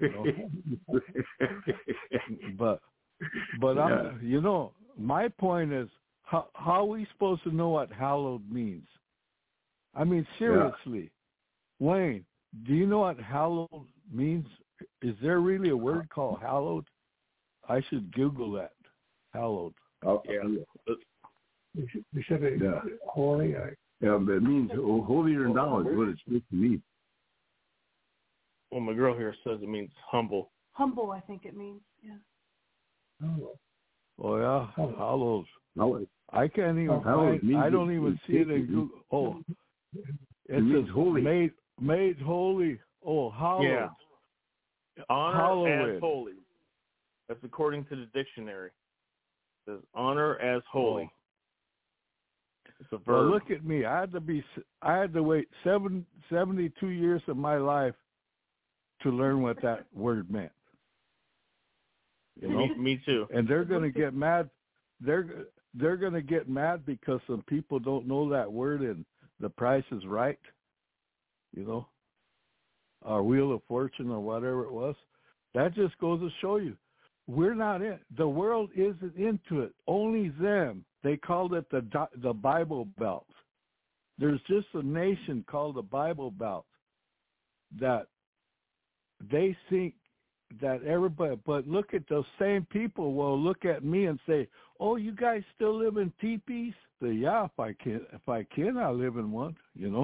But my point is, how are we supposed to know what hallowed means? I mean, seriously, Wayne, do you know what hallowed means? Is there really a word called hallowed? I should Google that. Hallowed. Oh, yeah. You said it holy. Yeah, but it means holier than thou is what it's supposed to mean. Well, my girl here says it means humble. Humble, I think it means, yeah. Oh, yeah, hallowed. I can't even I don't even see it in Google. Oh, it means says holy. Made holy. Oh, hallowed. Yeah. Honor Hallowed. as holy. That's according to the dictionary. It says honor as holy. Oh. It's a verb. Well, look at me. I had to wait 72 years of my life to learn what that word meant. Me too. And they're going to get mad. They're going to get mad because some people don't know that word and the Price is Right. Or Wheel of Fortune or whatever it was. That just goes to show you, we're not in. The world isn't into it. Only them. They called it the Bible Belt. There's just a nation called the Bible Belt that they think that everybody, but look at those same people will look at me and say, oh, you guys still live in teepees? Say, yeah, if I can, I'll live in one,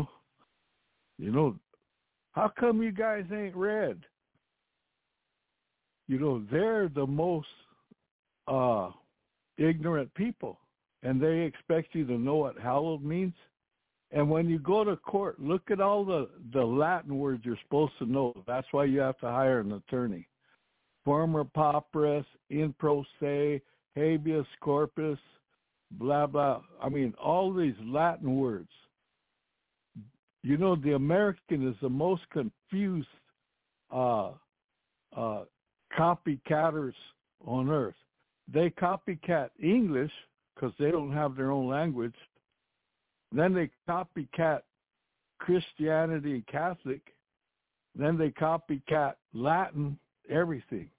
how come you guys ain't read? They're the most ignorant people, and they expect you to know what hallowed means. And when you go to court, look at all the Latin words you're supposed to know. That's why you have to hire an attorney. Forma pauperis, in pro se, habeas corpus, blah, blah. I mean, all these Latin words. The American is the most confused copycatters on earth. They copycat English because they don't have their own language. Then they copycat Christianity and Catholic. Then they copycat Latin, everything.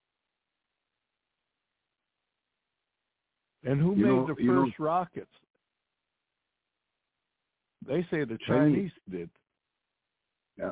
And who made the first rockets? They say the Chinese did. Yeah.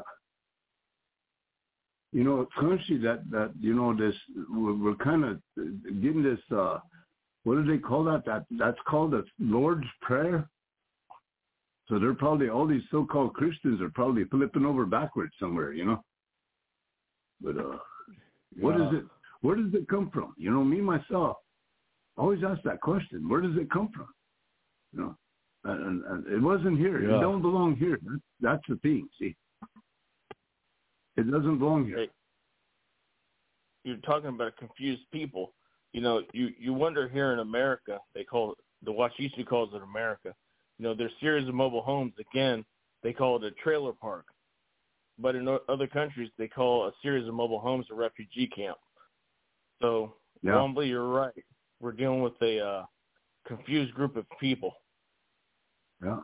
Currently that this, we're kind of getting this, what do they call that? That's called the Lord's Prayer. So they're probably, all these so-called Christians are probably flipping over backwards somewhere, But what is it? Where does it come from? Me, myself, always ask that question. Where does it come from? And it wasn't here. Yeah. It don't belong here. That's the thing, see. It doesn't belong here. Hey, you're talking about confused people. You wonder here in America, they call it, the Wachisi calls it America. Their series of mobile homes, again, they call it a trailer park. But in other countries, they call a series of mobile homes a refugee camp. So, Wombly, you're right. We're dealing with a confused group of people. Yeah.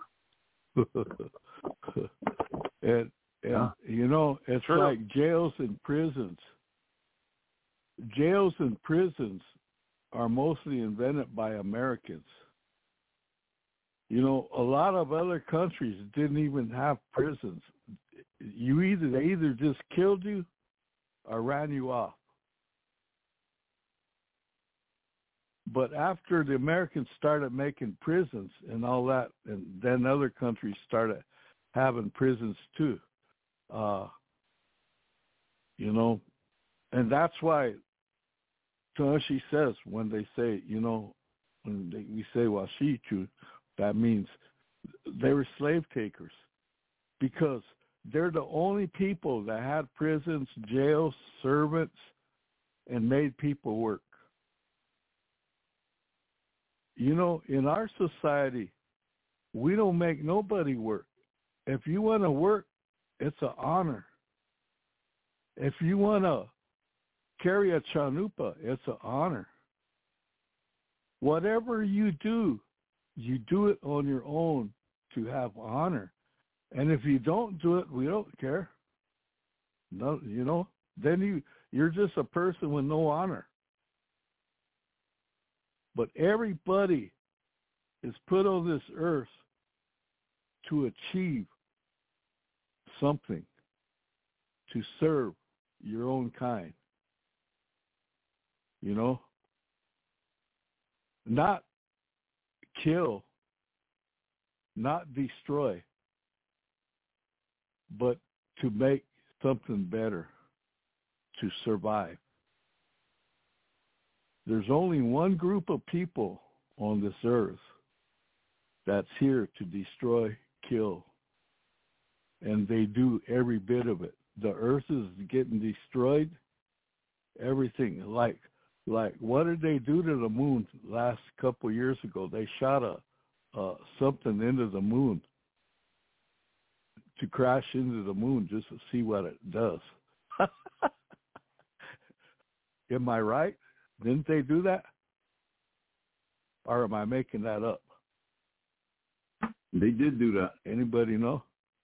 And it's True. like jails and prisons. Jails and prisons are mostly invented by Americans. You know, a lot of other countries didn't even have prisons. They either just killed you or ran you off. But after the Americans started making prisons and all that, and then other countries started having prisons too. You know, and that's why Toshi says when they say, you know, we say Washichu, that means they were slave takers, because they're the only people that had prisons, jails, servants, and made people work. You know, in our society, we don't make nobody work. If you want to work, it's an honor. If you want to carry a chanupa, it's an honor. Whatever you do it on your own to have honor. And if you don't do it, we don't care. No, you know, then you're just a person with no honor. But everybody is put on this earth to achieve something, to serve your own kind. You know? Not kill, not destroy, but to make something better, to survive. There's only one group of people on this earth that's here to destroy, kill, and they do every bit of it. The earth is getting destroyed, everything. Like what did they do to the moon last couple years ago? They shot something into the moon to crash into the moon just to see what it does. Am I right? Didn't they do that? Or am I making that up? They did do that. Anybody know?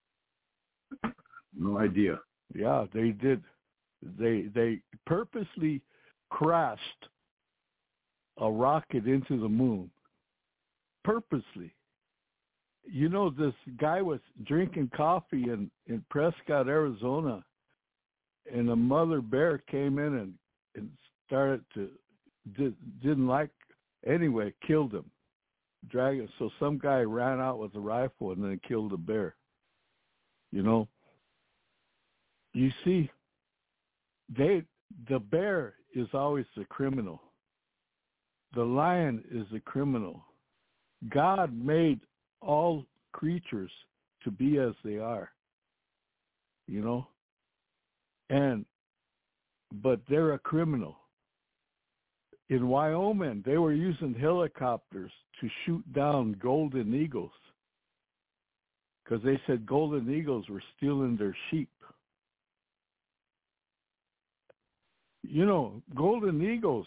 No idea. Yeah, they did. They purposely crashed a rocket into the moon. Purposely. You know, this guy was drinking coffee in Prescott, Arizona, and a mother bear came in and started to, didn't like, anyway, killed him. Dragon. So some guy ran out with a rifle and then killed the bear. You know, you see, the bear is always the criminal. The lion is the criminal. God made all creatures to be as they are. You know, but they're a criminal. In Wyoming, they were using helicopters to shoot down golden eagles because they said golden eagles were stealing their sheep. You know, golden eagles,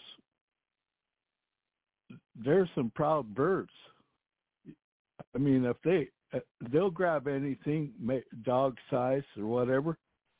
they're some proud birds. I mean, if they'll grab anything, dog size or whatever.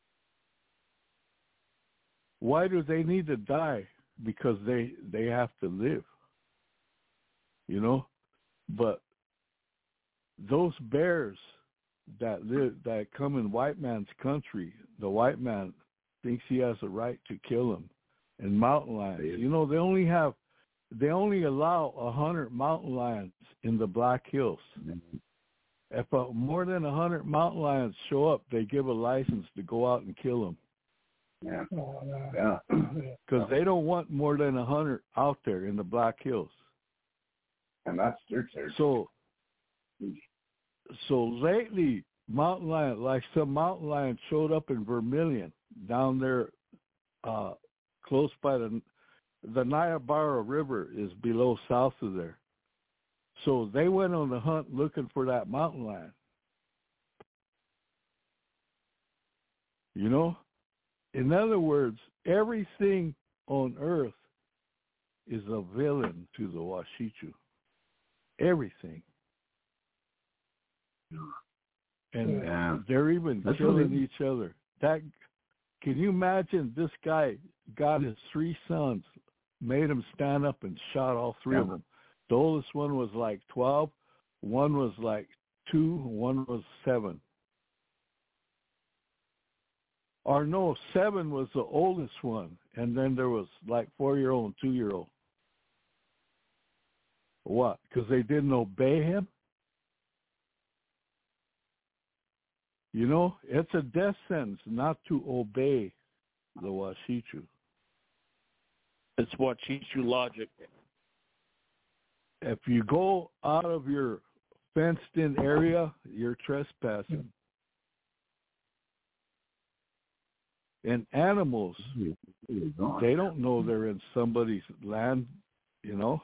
Why do they need to die? Because they have to live, you know. But those bears that come in white man's country, the white man thinks he has a right to kill them. And mountain lions, you know, they only allow 100 mountain lions in the Black Hills. Mm-hmm. If more than 100 mountain lions show up, they give a license to go out and kill them. Yeah. Yeah. Because they don't want more than 100 out there in the Black Hills. And that's their territory. So lately, mountain lion, like some mountain lions showed up in Vermilion down there, close by the Niobrara River is below south of there. So they went on the hunt looking for that mountain lion. You know? In other words, everything on earth is a villain to the Washichu. Everything. And they're even killing each other. Can you imagine this guy got his 3 sons made them stand up and shot all three of them. The oldest one was like 12, one was like 2, one was 7. Or no, 7 was the oldest one, and then there was like 4-year-old and 2-year-old. What? Because they didn't obey him? You know, it's a death sentence not to obey the Washichu. It's Washichu logic. If you go out of your fenced-in area, you're trespassing. And animals, they don't know they're in somebody's land, you know.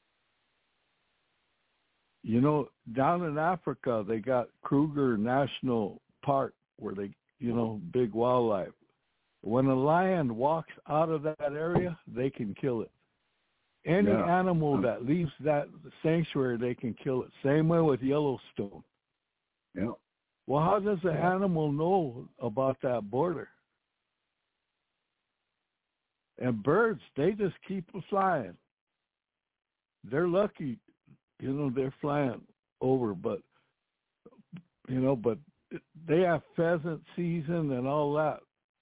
You know, down in Africa, they got Kruger National Park where they, you know, big wildlife. When a lion walks out of that area, they can kill it. Any animal that leaves that sanctuary, they can kill it. Same way with Yellowstone. Yeah. Well, how does the animal know about that border? And birds, they just keep flying. They're lucky, you know, they're flying over, but, you know, but they have pheasant season and all that.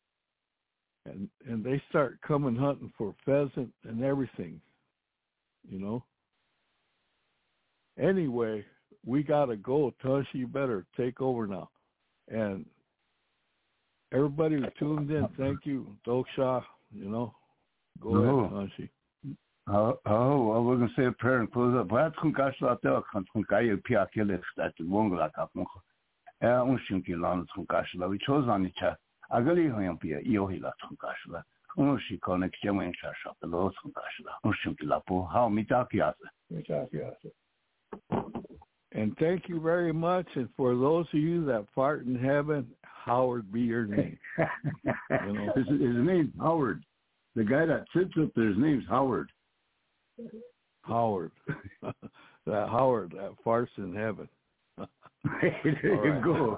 And they start coming hunting for pheasant and everything, you know. Anyway, we got to go. Tosh, you better take over now. And everybody who tuned in, thank you. Doksha, you know. Go ahead, Toshi. Oh, we're going to say a prayer and close up. But I'm going to tell you, we chose on each other. I believe in be a yohila Tunkashla. Unshi connect German shop, the Lord Tunkashla. Unshinkilapo, how Mitakiasa. And thank you very much. And for those of you that fart in heaven, Howard be your name. You know, his name's Howard. The guy that sits up there, his name's Howard. Howard. That Howard that farts in heaven. There you go.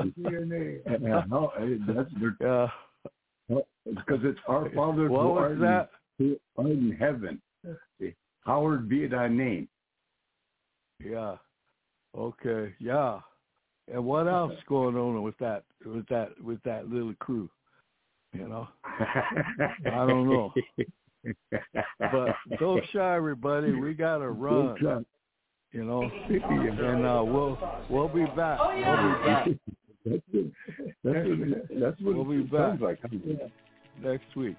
Because it's our Father who art in heaven. Howard be thy name. Yeah. Okay. Yeah. And what else going on with that little crew? You know, I don't know. But don't shy, everybody. We gotta run. You know, and we'll be back. Oh, yeah. We'll be back. That's what we'll be it back sounds like. Next week.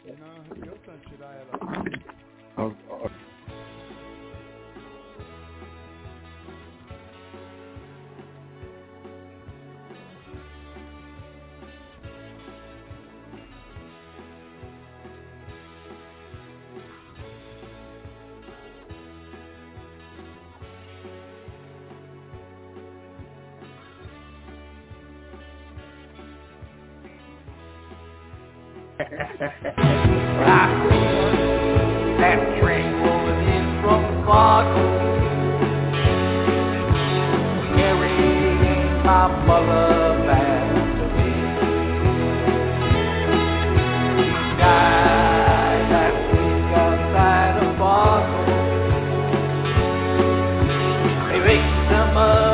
That train rolling in from Fargo, carrying my mother back to me. She died that week outside of Fargo. They raised them up.